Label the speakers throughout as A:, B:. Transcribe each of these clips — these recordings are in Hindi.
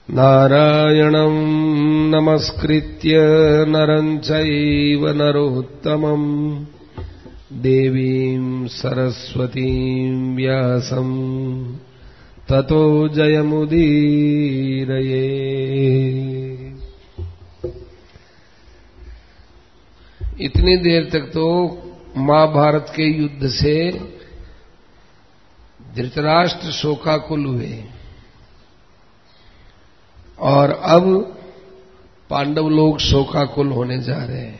A: नारायणं नमस्कृत्य नरं चैव नरोत्तमं देवीं सरस्वतीं व्यासं ततो जयमुदीरये। इतनी देर तक तो महाभारत के युद्ध से धृतराष्ट्र शोकाकुल हुए और अब पांडव लोग शोकाकुल होने जा रहे हैं।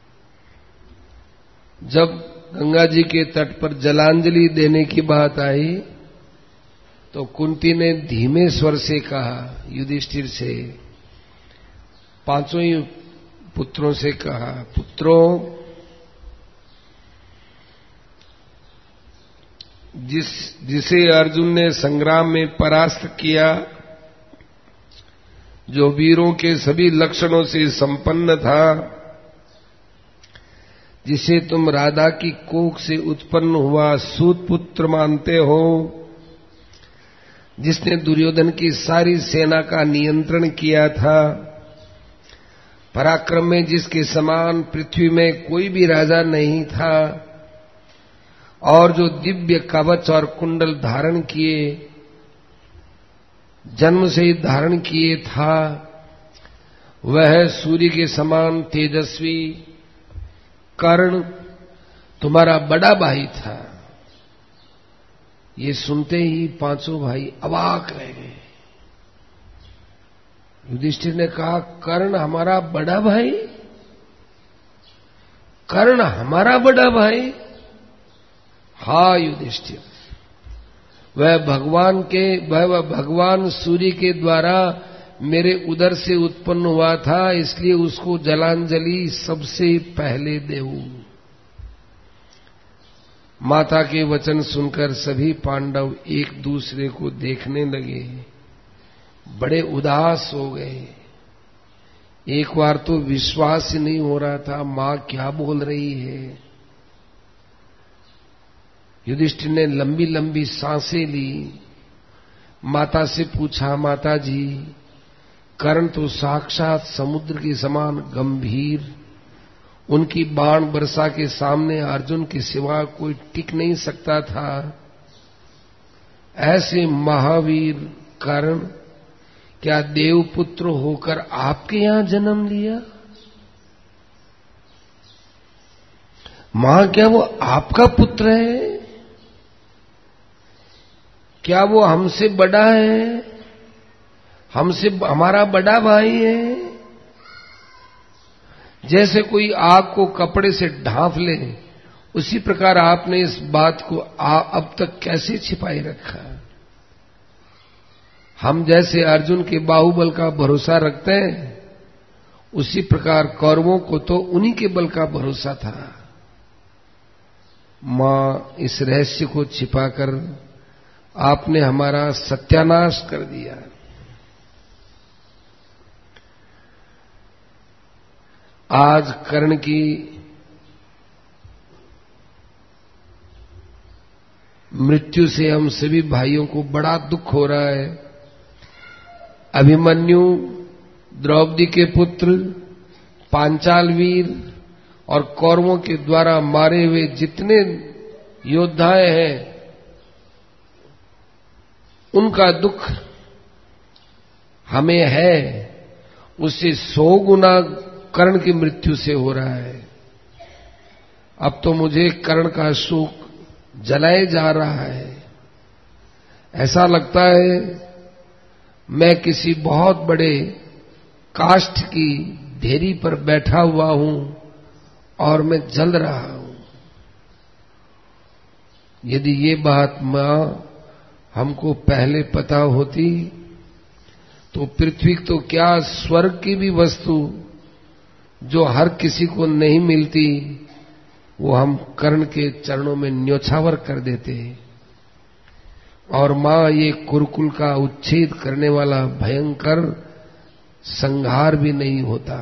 A: जब गंगा जी के तट पर जलांजलि देने की बात आई तो कुंती ने धीमे स्वर से कहा, युधिष्ठिर से, पांचों ही पुत्रों से कहा, पुत्रों, जिसे अर्जुन ने संग्राम में परास्त किया, जो वीरों के सभी लक्षणों से संपन्न था, जिसे तुम राधा की कोख से उत्पन्न हुआ सूत पुत्र मानते हो, जिसने दुर्योधन की सारी सेना का नियंत्रण किया था, पराक्रम में जिसके समान पृथ्वी में कोई भी राजा नहीं था, और जो दिव्य कवच और कुंडल धारण किए, जन्म से ही धारण किए था, वह सूर्य के समान तेजस्वी कर्ण तुम्हारा बड़ा भाई था। ये सुनते ही पांचों भाई अवाक रह गए। युधिष्ठिर ने कहा, कर्ण हमारा बड़ा भाई? कर्ण हमारा बड़ा भाई? हाँ युधिष्ठिर, वह भगवान सूर्य के द्वारा मेरे उदर से उत्पन्न हुआ था, इसलिए उसको जलांजलि सबसे पहले देऊं। माता के वचन सुनकर सभी पांडव एक दूसरे को देखने लगे, बड़े उदास हो गए। एक बार तो विश्वास ही नहीं हो रहा था, मां क्या बोल रही है। युधिष्ठिर ने लंबी लंबी सांसें ली, माता से पूछा, माता जी, कर्ण तो साक्षात समुद्र के समान गंभीर, उनकी बाण वर्षा के सामने अर्जुन के सिवा कोई टिक नहीं सकता था। ऐसे महावीर कर्ण क्या देवपुत्र होकर आपके यहां जन्म लिया? मां, क्या वो आपका पुत्र है? क्या वो हमसे बड़ा है? हमारा बड़ा भाई है? जैसे कोई आग को कपड़े से ढांप ले, उसी प्रकार आपने इस बात को अब तक कैसे छिपाए रखा? हम जैसे अर्जुन के बाहुबल का भरोसा रखते हैं, उसी प्रकार कौरवों को तो उन्हीं के बल का भरोसा था। मां, इस रहस्य को छिपाकर आपने हमारा सत्यानाश कर दिया। आज कर्ण की मृत्यु से हम सभी भाइयों को बड़ा दुख हो रहा है। अभिमन्यु, द्रौपदी के पुत्र, पांचाल वीर और कौरवों के द्वारा मारे हुए जितने योद्धाएं हैं, उनका दुख हमें है, उससे 100 गुना कर्ण की मृत्यु से हो रहा है। अब तो मुझे कर्ण का शोक जलाए जा रहा है। ऐसा लगता है मैं किसी बहुत बड़े काष्ठ की ढेरी पर बैठा हुआ हूं और मैं जल रहा हूं। यदि ये बात मां हमको पहले पता होती तो पृथ्वी तो क्या, स्वर्ग की भी वस्तु जो हर किसी को नहीं मिलती, वो हम कर्ण के चरणों में न्योछावर कर देते। और मां, ये कुरुकुल का उच्छेद करने वाला भयंकर संहार भी नहीं होता।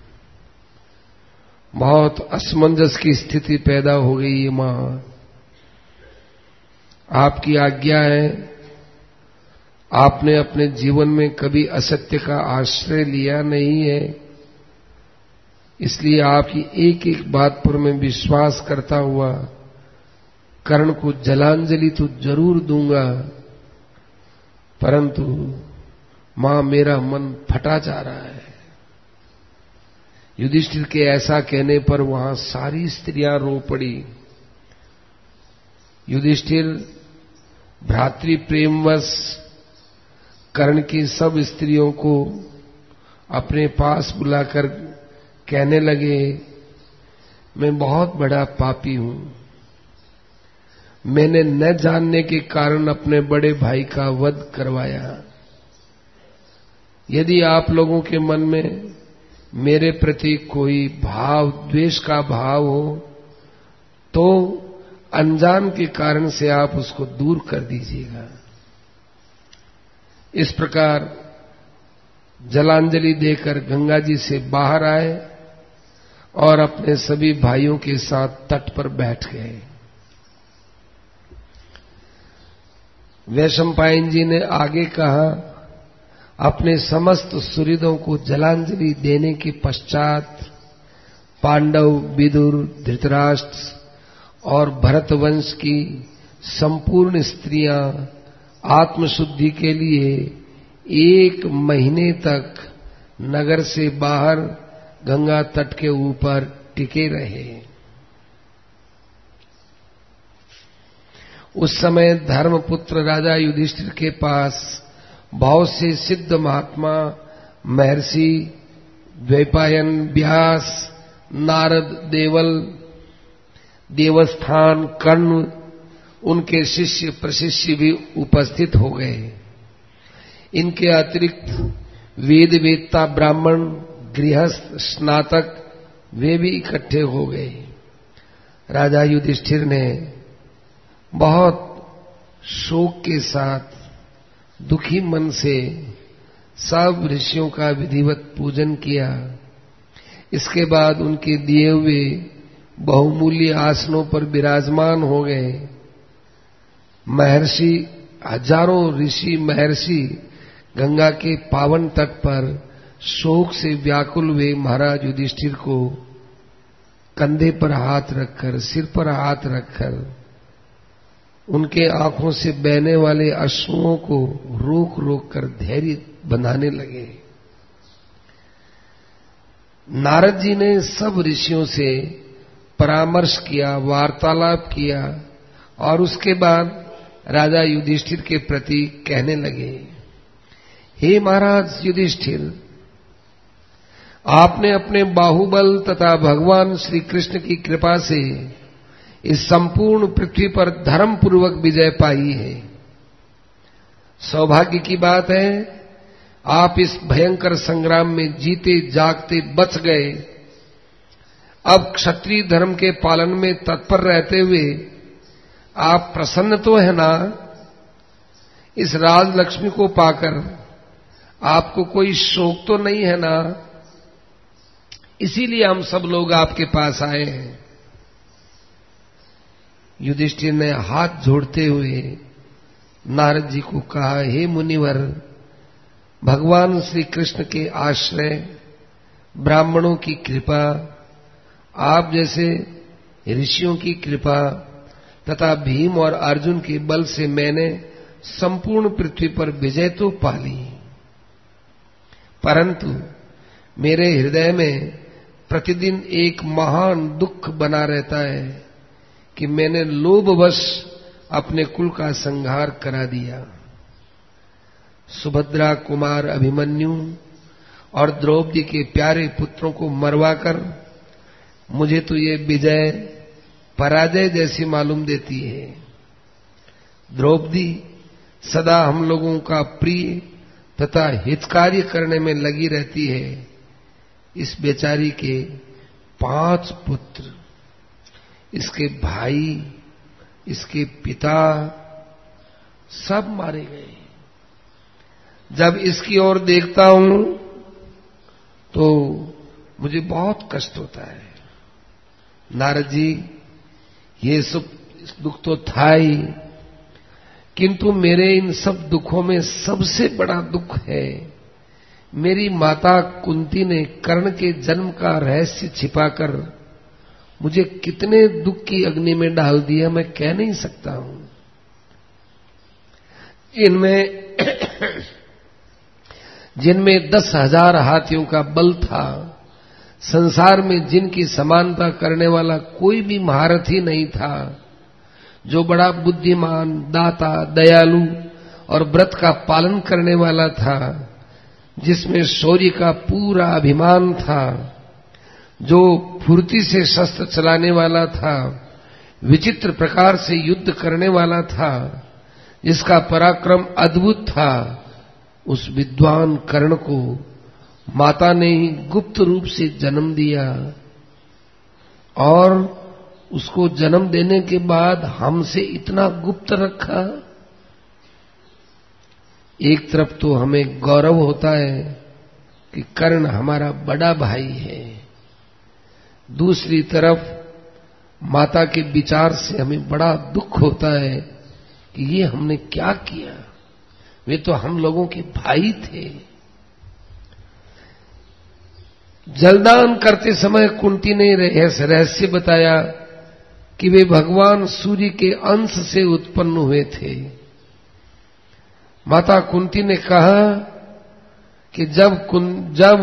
A: बहुत असमंजस की स्थिति पैदा हो गई है मां। आपकी आज्ञा है आपने अपने जीवन में कभी असत्य का आश्रय लिया नहीं है, इसलिए आपकी एक एक बात पर मैं विश्वास करता हुआ कर्ण को जलांजलि तो जरूर दूंगा, परंतु मां मेरा मन फटा जा रहा है। युधिष्ठिर के ऐसा कहने पर वहां सारी स्त्रियां रो पड़ी। युधिष्ठिर भ्रातृ प्रेमवश कर्ण की सब स्त्रियों को अपने पास बुलाकर कहने लगे, मैं बहुत बड़ा पापी हूं, मैंने न जानने के कारण अपने बड़े भाई का वध करवाया। यदि आप लोगों के मन में मेरे प्रति कोई भाव, द्वेष का भाव हो, तो अनजान के कारण से आप उसको दूर कर दीजिएगा। इस प्रकार जलांजलि देकर गंगा जी से बाहर आए और अपने सभी भाइयों के साथ तट पर बैठ गए। वैशंपायन जी ने आगे कहा, अपने समस्त सुहृदों को जलांजलि देने के पश्चात पांडव, विदुर, धृतराष्ट्र और भरत वंश की संपूर्ण स्त्रियां आत्मशुद्धि के लिए 1 महीने तक नगर से बाहर गंगा तट के ऊपर टिके रहे। उस समय धर्मपुत्र राजा युधिष्ठिर के पास बहुत से सिद्ध महात्मा, महर्षि द्वैपायन, व्यास, नारद, देवल, देवस्थान, कर्ण, उनके शिष्य प्रशिष्य भी उपस्थित हो गए। इनके अतिरिक्त वेद वेत्ता, ब्राह्मण, गृहस्थ, स्नातक वे भी इकट्ठे हो गए। राजा युधिष्ठिर ने बहुत शोक के साथ दुखी मन से सब ऋषियों का विधिवत पूजन किया। इसके बाद उनके दिए हुए बहुमूल्य आसनों पर विराजमान हो गए। महर्षि, हजारों ऋषि महर्षि गंगा के पावन तट पर शोक से व्याकुल हुए महाराज युधिष्ठिर को कंधे पर हाथ रखकर, सिर पर हाथ रखकर उनके आंखों से बहने वाले अश्रुओं को रोक रोक कर धैर्य बंधाने लगे। नारद जी ने सब ऋषियों से परामर्श किया, वार्तालाप किया और उसके बाद राजा युधिष्ठिर के प्रति कहने लगे, हे महाराज युधिष्ठिर, आपने अपने बाहुबल तथा भगवान श्री कृष्ण की कृपा से इस संपूर्ण पृथ्वी पर धर्म पूर्वक विजय पाई है। सौभाग्य की बात है, आप इस भयंकर संग्राम में जीते जागते बच गए। अब क्षत्रिय धर्म के पालन में तत्पर रहते हुए आप प्रसन्न तो है ना? इस राजलक्ष्मी को पाकर आपको कोई शोक तो नहीं है ना? इसीलिए हम सब लोग आपके पास आए हैं। युधिष्ठिर ने हाथ जोड़ते हुए नारद जी को कहा, हे मुनिवर, भगवान श्री कृष्ण के आश्रय, ब्राह्मणों की कृपा, आप जैसे ऋषियों की कृपा तथा भीम और अर्जुन के बल से मैंने संपूर्ण पृथ्वी पर विजय तो पा ली, परंतु मेरे हृदय में प्रतिदिन एक महान दुख बना रहता है कि मैंने लोभवश अपने कुल का संहार करा दिया। सुभद्रा कुमार अभिमन्यु और द्रौपदी के प्यारे पुत्रों को मरवाकर मुझे तो ये विजय पराजय जैसी मालूम देती है। द्रौपदी सदा हम लोगों का प्रिय तथा हितकार्य करने में लगी रहती है। इस बेचारी के 5 पुत्र, इसके भाई, इसके पिता सब मारे गए। जब इसकी ओर देखता हूं तो मुझे बहुत कष्ट होता है। नारद जी, ये सब दुख तो था ही, किंतु मेरे इन सब दुखों में सबसे बड़ा दुख है, मेरी माता कुंती ने कर्ण के जन्म का रहस्य छिपाकर मुझे कितने दुख की अग्नि में डाल दिया, मैं कह नहीं सकता हूं। जिनमें 10,000 हाथियों का बल था, संसार में जिनकी समानता करने वाला कोई भी महारथी नहीं था, जो बड़ा बुद्धिमान, दाता, दयालु और व्रत का पालन करने वाला था, जिसमें शौर्य का पूरा अभिमान था, जो फुर्ती से शस्त्र चलाने वाला था, विचित्र प्रकार से युद्ध करने वाला था, जिसका पराक्रम अद्भुत था, उस विद्वान कर्ण को माता ने ही गुप्त रूप से जन्म दिया और उसको जन्म देने के बाद हमसे इतना गुप्त रखा। एक तरफ तो हमें गौरव होता है कि कर्ण हमारा बड़ा भाई है, दूसरी तरफ माता के विचार से हमें बड़ा दुख होता है कि ये हमने क्या किया, वे तो हम लोगों के भाई थे। जलदान करते समय कुंती ने रहस्य बताया कि वे भगवान सूर्य के अंश से उत्पन्न हुए थे। माता कुंती ने कहा कि जब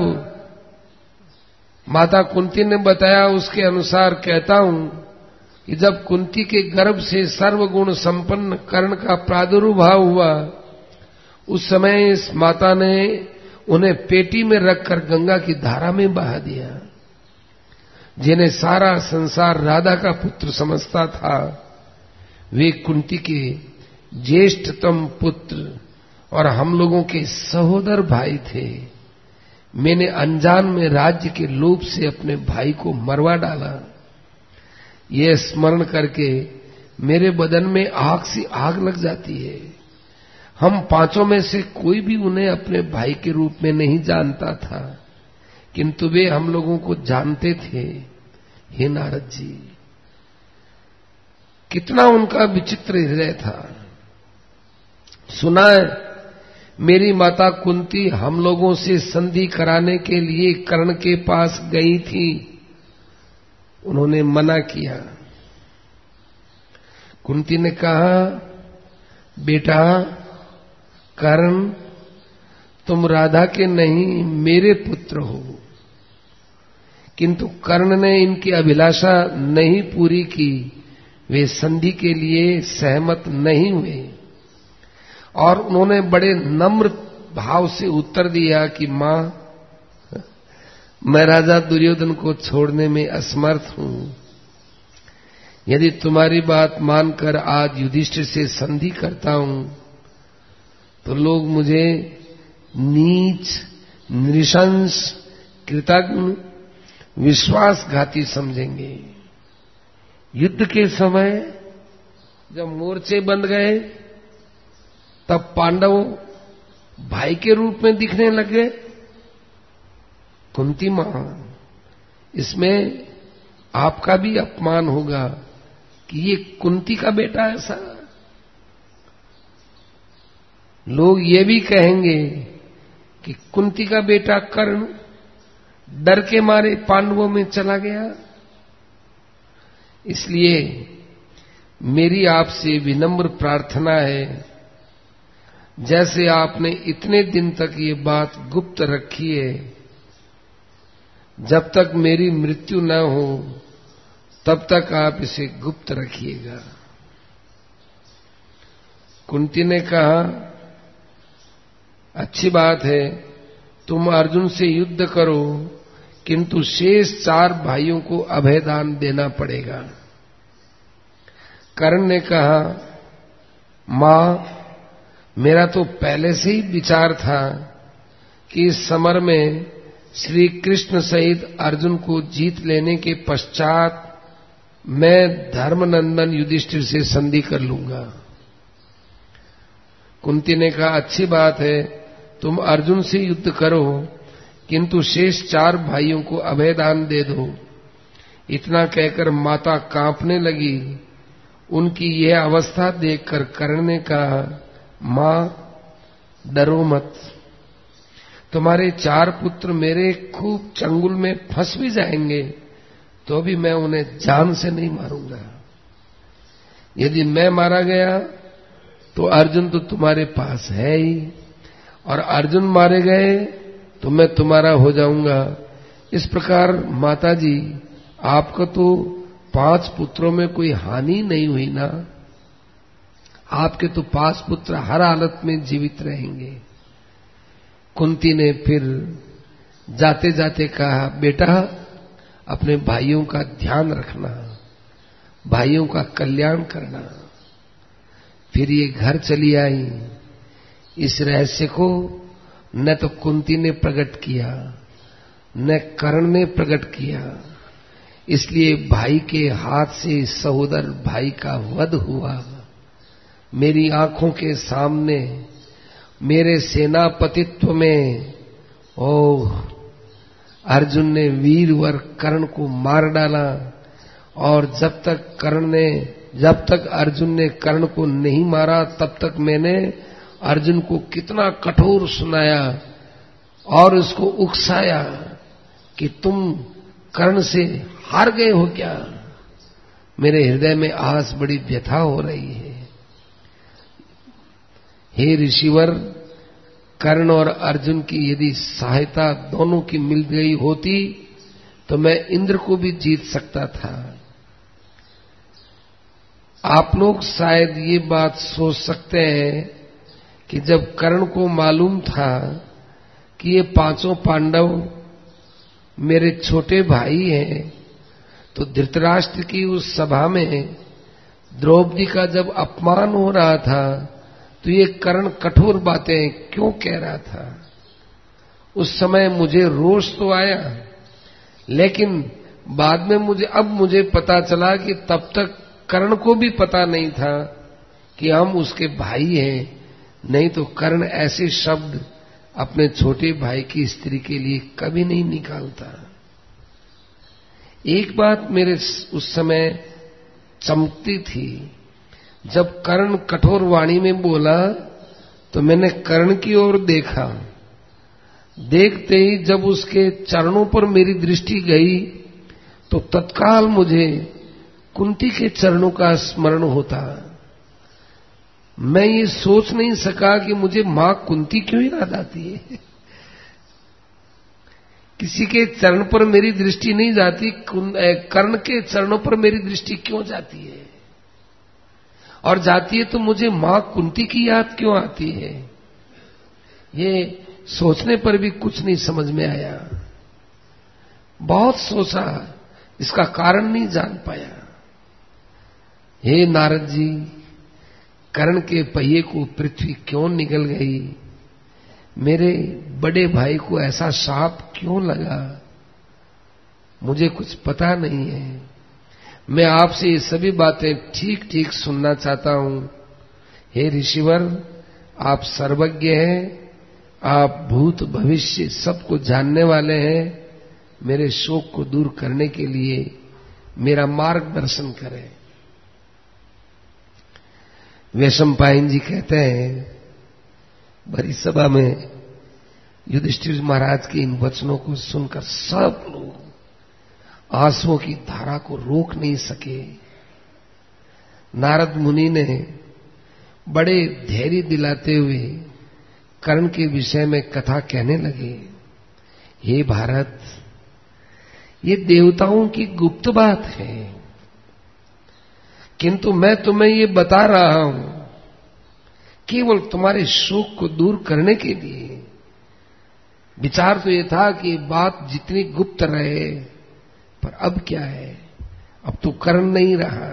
A: माता कुंती ने बताया, उसके अनुसार कहता हूं कि जब कुंती के गर्भ से सर्वगुण संपन्न कर्ण का प्रादुर्भाव हुआ, उस समय इस माता ने उन्हें पेटी में रखकर गंगा की धारा में बहा दिया। जिन्हें सारा संसार राधा का पुत्र समझता था, वे कुंती के ज्येष्ठतम पुत्र और हम लोगों के सहोदर भाई थे। मैंने अनजान में राज्य के लोभ से अपने भाई को मरवा डाला। यह स्मरण करके मेरे बदन में आग सी आग लग जाती है। हम पांचों में से कोई भी उन्हें अपने भाई के रूप में नहीं जानता था, किंतु वे हम लोगों को जानते थे। हे नारद जी, कितना उनका विचित्र हृदय था। सुना है, मेरी माता कुंती हम लोगों से संधि कराने के लिए कर्ण के पास गई थी, उन्होंने मना किया। कुंती ने कहा, बेटा कर्ण, तुम राधा के नहीं मेरे पुत्र हो। किंतु कर्ण ने इनकी अभिलाषा नहीं पूरी की, वे संधि के लिए सहमत नहीं हुए और उन्होंने बड़े नम्र भाव से उत्तर दिया कि मां, मैं राजा दुर्योधन को छोड़ने में असमर्थ हूं। यदि तुम्हारी बात मानकर आज युधिष्ठिर से संधि करता हूं तो लोग मुझे नीच, नृशंस, कृतज्ञ, विश्वासघाती समझेंगे। युद्ध के समय जब मोर्चे बंध गए, तब पांडव भाई के रूप में दिखने लगे। कुंती मां, इसमें आपका भी अपमान होगा कि ये कुंती का बेटा ऐसा। लोग ये भी कहेंगे कि कुंती का बेटा कर्ण डर के मारे पांडवों में चला गया। इसलिए मेरी आपसे विनम्र प्रार्थना है, जैसे आपने इतने दिन तक ये बात गुप्त रखी है, जब तक मेरी मृत्यु न हो तब तक आप इसे गुप्त रखिएगा। कुंती ने कहा, अच्छी बात है, तुम अर्जुन से युद्ध करो, किंतु शेष 4 भाइयों को अभयदान देना पड़ेगा। कर्ण ने कहा, मां, मेरा तो पहले से ही विचार था कि इस समर में श्री कृष्ण सहित अर्जुन को जीत लेने के पश्चात मैं धर्मनंदन युधिष्ठिर से संधि कर लूंगा। कुंती ने कहा, अच्छी बात है, तुम अर्जुन से युद्ध करो, किंतु शेष 4 भाइयों को अभयदान दे दो। इतना कहकर माता कांपने लगी उनकी यह अवस्था देखकर कर्ण ने कहा, मां डरो मत, तुम्हारे 4 पुत्र मेरे खूब चंगुल में फंस भी जाएंगे तो भी मैं उन्हें जान से नहीं मारूंगा। यदि मैं मारा गया तो अर्जुन तो तुम्हारे पास है ही, और अर्जुन मारे गए तो मैं तुम्हारा हो जाऊंगा। इस प्रकार माताजी, आपको तो 5 पुत्रों में कोई हानि नहीं हुई ना? आपके तो 5 पुत्र हर हालत में जीवित रहेंगे। कुंती ने फिर जाते जाते कहा, बेटा अपने भाइयों का ध्यान रखना, भाइयों का कल्याण करना। फिर ये घर चली आई। इस रहस्य को न तो कुंती ने प्रकट किया न कर्ण ने प्रकट किया, इसलिए भाई के हाथ से सहोदर भाई का वध हुआ। मेरी आंखों के सामने मेरे सेनापतित्व में अर्जुन ने वीरवर कर्ण को मार डाला, और जब तक अर्जुन ने कर्ण को नहीं मारा तब तक मैंने अर्जुन को कितना कठोर सुनाया और उसको उकसाया कि तुम कर्ण से हार गए हो क्या? मेरे हृदय में आज बड़ी व्यथा हो रही है। हे ऋषिवर, कर्ण और अर्जुन की यदि सहायता दोनों की मिल गई होती तो मैं इंद्र को भी जीत सकता था। आप लोग शायद ये बात सोच सकते हैं कि जब कर्ण को मालूम था कि ये 5 पांडव मेरे छोटे भाई हैं, तो धृतराष्ट्र की उस सभा में द्रौपदी का जब अपमान हो रहा था तो ये कर्ण कठोर बातें क्यों कह रहा था? उस समय मुझे रोष तो आया, लेकिन बाद में मुझे पता चला कि तब तक कर्ण को भी पता नहीं था कि हम उसके भाई हैं। नहीं तो कर्ण ऐसे शब्द अपने छोटे भाई की स्त्री के लिए कभी नहीं निकालता। एक बात मेरे उस समय चमकती थी, जब कर्ण कठोर वाणी में बोला तो मैंने कर्ण की ओर देखा। देखते ही जब उसके चरणों पर मेरी दृष्टि गई तो तत्काल मुझे कुंती के चरणों का स्मरण होता। मैं ये सोच नहीं सका कि मुझे मां कुंती क्यों याद आती है। किसी के चरण पर मेरी दृष्टि नहीं जाती, कर्ण के चरणों पर मेरी दृष्टि क्यों जाती है? और जाती है तो मुझे मां कुंती की याद क्यों आती है? ये सोचने पर भी कुछ नहीं समझ में आया। बहुत सोचा, इसका कारण नहीं जान पाया। हे नारद जी, कर्ण के पहिए को पृथ्वी क्यों निगल गई? मेरे बड़े भाई को ऐसा शाप क्यों लगा? मुझे कुछ पता नहीं है। मैं आपसे ये सभी बातें ठीक ठीक सुनना चाहता हूं। हे ऋषिवर, आप सर्वज्ञ हैं, आप भूत भविष्य सबको जानने वाले हैं। मेरे शोक को दूर करने के लिए मेरा मार्गदर्शन करें। वैशंपायन जी कहते हैं, भरी सभा में युधिष्ठिर महाराज के इन वचनों को सुनकर सब लोग आंसुओं की धारा को रोक नहीं सके। नारद मुनि ने बड़े धैर्य दिलाते हुए कर्ण के विषय में कथा कहने लगे। हे भारत, ये देवताओं की गुप्त बात है, किंतु मैं तुम्हें ये बता रहा हूं केवल तुम्हारे शोक को दूर करने के लिए। विचार तो ये था कि बात जितनी गुप्त रहे, पर अब क्या है, अब तो कर्ण नहीं रहा।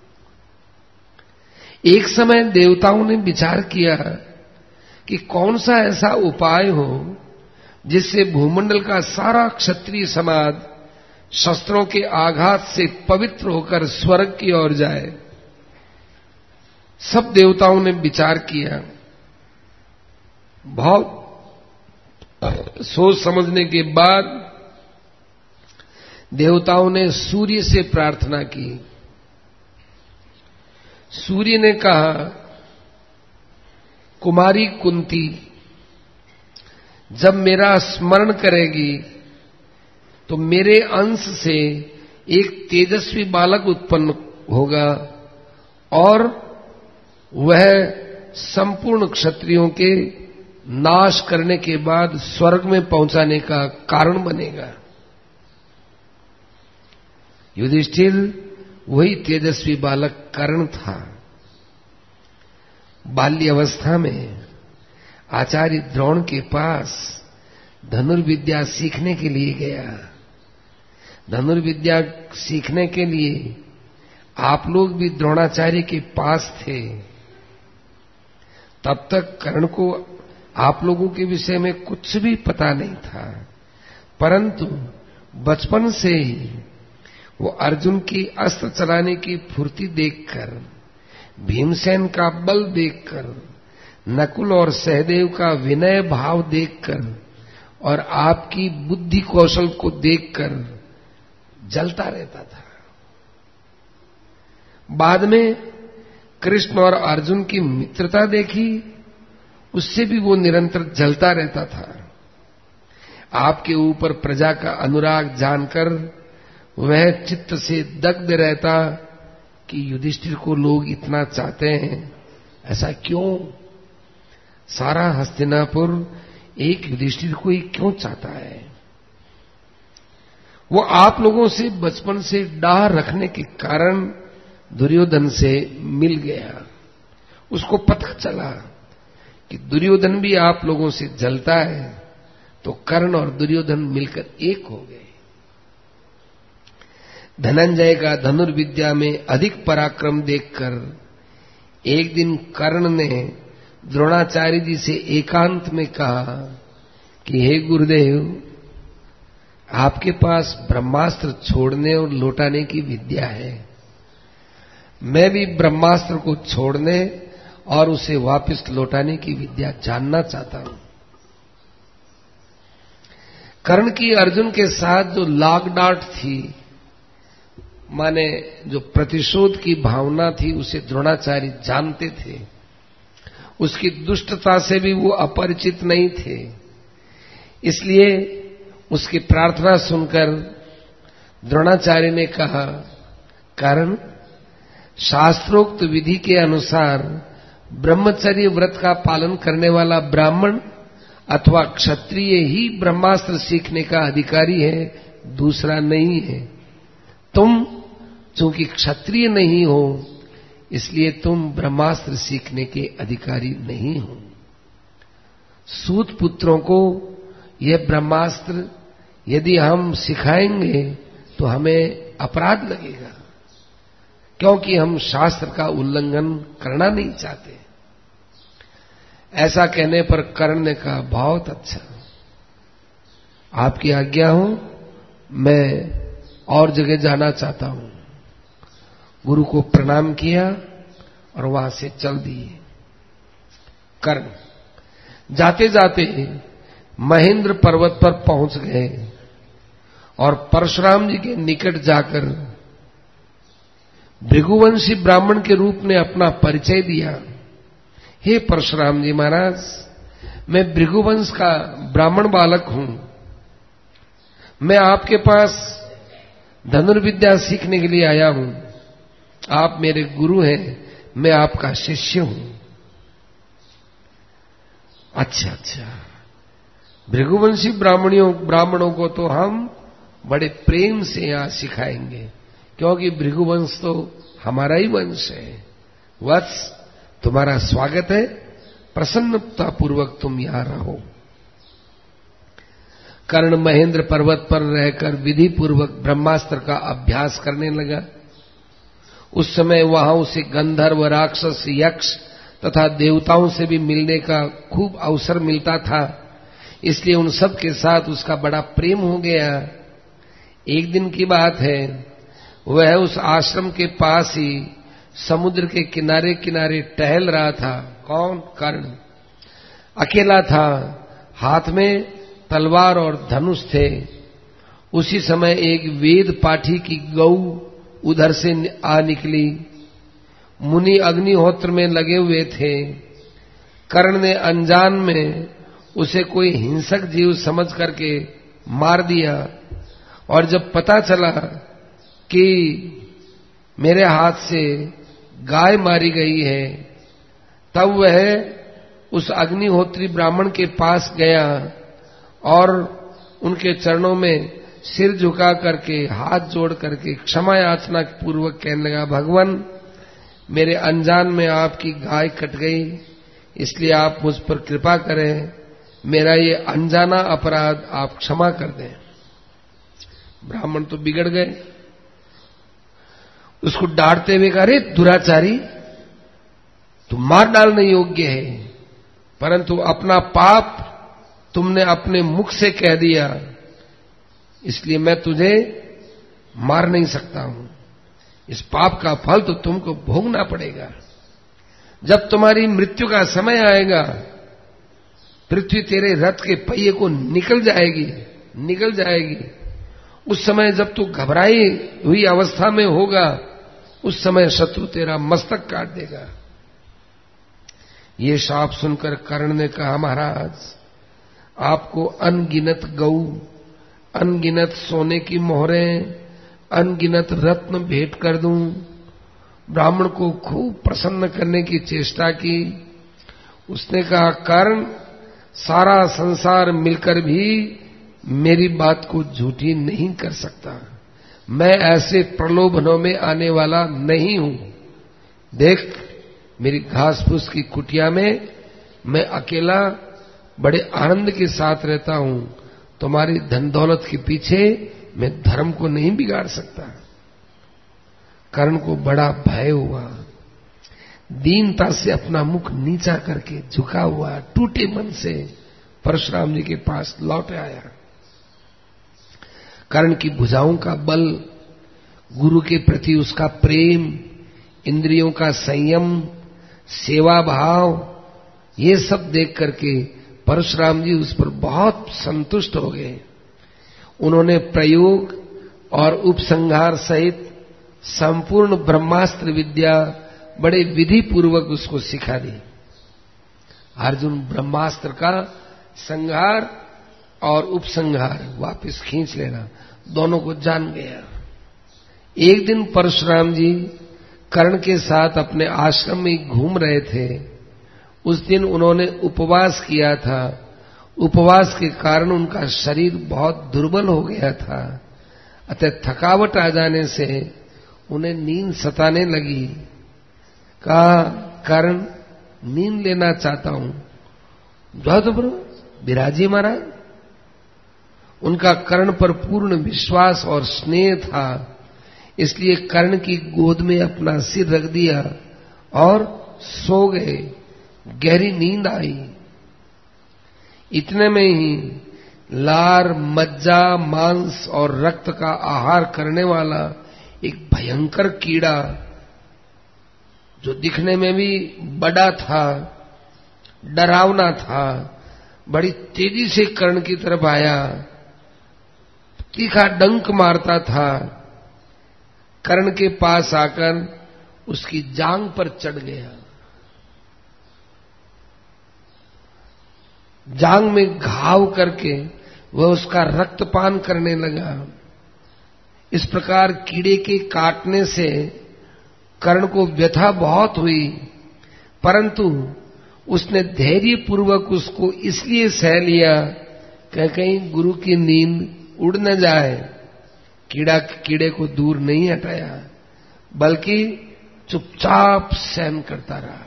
A: एक समय देवताओं ने विचार किया कि कौन सा ऐसा उपाय हो जिससे भूमंडल का सारा क्षत्रिय समाज शस्त्रों के आघात से पवित्र होकर स्वर्ग की ओर जाए। सब देवताओं ने विचार किया। बहुत सोच समझने के बाद देवताओं ने सूर्य से प्रार्थना की। सूर्य ने कहा, कुमारी कुंती जब मेरा स्मरण करेगी तो मेरे अंश से एक तेजस्वी बालक उत्पन्न होगा और वह संपूर्ण क्षत्रियों के नाश करने के बाद स्वर्ग में पहुंचाने का कारण बनेगा। युधिष्ठिर वही तेजस्वी बालक कर्ण था। बाल्य अवस्था में आचार्य द्रोण के पास धनुर्विद्या सीखने के लिए गया। धनुर्विद्या सीखने के लिए आप लोग भी द्रोणाचार्य के पास थे। तब तक कर्ण को आप लोगों के विषय में कुछ भी पता नहीं था, परंतु बचपन से ही वो अर्जुन की अस्त्र चलाने की फुर्ती देखकर, भीमसेन का बल देखकर, नकुल और सहदेव का विनय भाव देखकर और आपकी बुद्धि कौशल को देखकर जलता रहता था। बाद में कृष्ण और अर्जुन की मित्रता देखी, उससे भी वो निरंतर जलता रहता था। आपके ऊपर प्रजा का अनुराग जानकर वह चित्त से दग्ध रहता कि युधिष्ठिर को लोग इतना चाहते हैं, ऐसा क्यों? सारा हस्तिनापुर एक युधिष्ठिर को ही क्यों चाहता है? वो आप लोगों से बचपन से डाह रखने के कारण दुर्योधन से मिल गया। उसको पता चला कि दुर्योधन भी आप लोगों से जलता है, तो कर्ण और दुर्योधन मिलकर एक हो गए। धनंजय का धनुर्विद्या में अधिक पराक्रम देखकर एक दिन कर्ण ने द्रोणाचार्य जी से एकांत में कहा कि हे गुरुदेव, आपके पास ब्रह्मास्त्र छोड़ने और लौटाने की विद्या है। मैं भी ब्रह्मास्त्र को छोड़ने और उसे वापस लौटाने की विद्या जानना चाहता हूं। कर्ण की अर्जुन के साथ जो लाग डांट थी, माने जो प्रतिशोध की भावना थी, उसे द्रोणाचार्य जानते थे। उसकी दुष्टता से भी वो अपरिचित नहीं थे। इसलिए उसकी प्रार्थना सुनकर द्रोणाचार्य ने कहा, कर्ण, शास्त्रोक्त विधि के अनुसार ब्रह्मचर्य व्रत का पालन करने वाला ब्राह्मण अथवा क्षत्रिय ही ब्रह्मास्त्र सीखने का अधिकारी है, दूसरा नहीं है। तुम चूंकि क्षत्रिय नहीं हो, इसलिए तुम ब्रह्मास्त्र सीखने के अधिकारी नहीं हो। सूत पुत्रों को यह ब्रह्मास्त्र यदि हम सिखाएंगे तो हमें अपराध लगेगा, क्योंकि हम शास्त्र का उल्लंघन करना नहीं चाहते। ऐसा कहने पर कर्ण ने कहा, बहुत अच्छा, आपकी आज्ञा हो, मैं और जगह जाना चाहता हूं। गुरु को प्रणाम किया और वहां से चल दिए। कर्ण जाते जाते महेंद्र पर्वत पर पहुंच गए और परशुराम जी के निकट जाकर भृगुवंशी ब्राह्मण के रूप में अपना परिचय दिया। हे परशुराम जी महाराज, मैं भृगुवंश का ब्राह्मण बालक हूं। मैं आपके पास धनुर्विद्या सीखने के लिए आया हूं। आप मेरे गुरु हैं, मैं आपका शिष्य हूं। अच्छा, भृगुवंशी ब्राह्मणों को तो हम बड़े प्रेम से यहां सिखाएंगे, क्योंकि भृगुवंश तो हमारा ही वंश है। वत्स, तुम्हारा स्वागत है, प्रसन्नता पूर्वक तुम यहां रहो। कर्ण महेंद्र पर्वत पर रहकर विधि पूर्वक ब्रह्मास्त्र का अभ्यास करने लगा। उस समय वहां उसे गंधर्व, राक्षस, यक्ष तथा देवताओं से भी मिलने का खूब अवसर मिलता था, इसलिए उन सब के साथ उसका बड़ा प्रेम हो गया। एक दिन की बात है, वह उस आश्रम के पास ही समुद्र के किनारे किनारे टहल रहा था। कौन? कर्ण। अकेला था, हाथ में तलवार और धनुष थे। उसी समय एक वेद पाठी की गऊ उधर से आ निकली। मुनि अग्निहोत्र में लगे हुए थे। कर्ण ने अनजान में उसे कोई हिंसक जीव समझ करके मार दिया, और जब पता चला कि मेरे हाथ से गाय मारी गई है, तब वह उस अग्निहोत्री ब्राह्मण के पास गया और उनके चरणों में सिर झुका करके, हाथ जोड़ करके क्षमा याचना पूर्वक कहने लगा, भगवान मेरे अनजान में आपकी गाय कट गई, इसलिए आप मुझ पर कृपा करें, मेरा ये अनजाना अपराध आप क्षमा कर दें। ब्राह्मण तो बिगड़ गए, उसको डांटते हुए कहा, अरे दुराचारी, तू मार डालने योग्य है, परंतु अपना पाप तुमने अपने मुख से कह दिया, इसलिए मैं तुझे मार नहीं सकता हूं। इस पाप का फल तो तुमको भोगना पड़ेगा। जब तुम्हारी मृत्यु का समय आएगा, पृथ्वी तेरे रथ के पहिए को निकल जाएगी। उस समय जब तू घबराई हुई अवस्था में होगा, उस समय शत्रु तेरा मस्तक काट देगा। ये शाप सुनकर कर्ण ने कहा, महाराज आपको अनगिनत गऊ, अनगिनत सोने की मोहरें, अनगिनत रत्न भेंट कर दूं। ब्राह्मण को खूब प्रसन्न करने की चेष्टा की। उसने कहा, कर्ण सारा संसार मिलकर भी मेरी बात को झूठी नहीं कर सकता। मैं ऐसे प्रलोभनों में आने वाला नहीं हूं। देख, मेरी घास फूस की कुटिया में मैं अकेला बड़े आनंद के साथ रहता हूं। तुम्हारी धन दौलत के पीछे मैं धर्म को नहीं बिगाड़ सकता। कर्ण को बड़ा भय हुआ। दीनता से अपना मुख नीचा करके झुका हुआ टूटे मन से परशुराम जी के पास लौट आया। कर्ण की भुजाओं का बल, गुरु के प्रति उसका प्रेम, इंद्रियों का संयम, सेवा भाव, ये सब देख करके परशुराम जी उस पर बहुत संतुष्ट हो गए। उन्होंने प्रयोग और उपसंहार सहित संपूर्ण ब्रह्मास्त्र विद्या बड़े विधि पूर्वक उसको सिखा दी। अर्जुन ब्रह्मास्त्र का संहार और उपसंहार, वापस खींच लेना, दोनों को जान गया। एक दिन परशुराम जी कर्ण के साथ अपने आश्रम में घूम रहे थे। उस दिन उन्होंने उपवास किया था। उपवास के कारण उनका शरीर बहुत दुर्बल हो गया था, अतः थकावट आ जाने से उन्हें नींद सताने लगी। कहा, कर्ण नींद लेना चाहता हूं। जाओ तो बरो, बिराजी महाराज। उनका कर्ण पर पूर्ण विश्वास और स्नेह था, इसलिए कर्ण की गोद में अपना सिर रख दिया और सो गए। गहरी नींद आई। इतने में ही लार, मज्जा, मांस और रक्त का आहार करने वाला एक भयंकर कीड़ा, जो दिखने में भी बड़ा था, डरावना था, बड़ी तेजी से कर्ण की तरफ आया। तीखा डंक मारता था। कर्ण के पास आकर उसकी जांघ पर चढ़ गया। जांघ में घाव करके वह उसका रक्तपान करने लगा। इस प्रकार कीड़े के काटने से कर्ण को व्यथा बहुत हुई, परंतु उसने धैर्य पूर्वक उसको इसलिए सह लिया कि कहीं गुरु की नींद उड़ न जाए। कीड़े को दूर नहीं हटाया, बल्कि चुपचाप सहन करता रहा।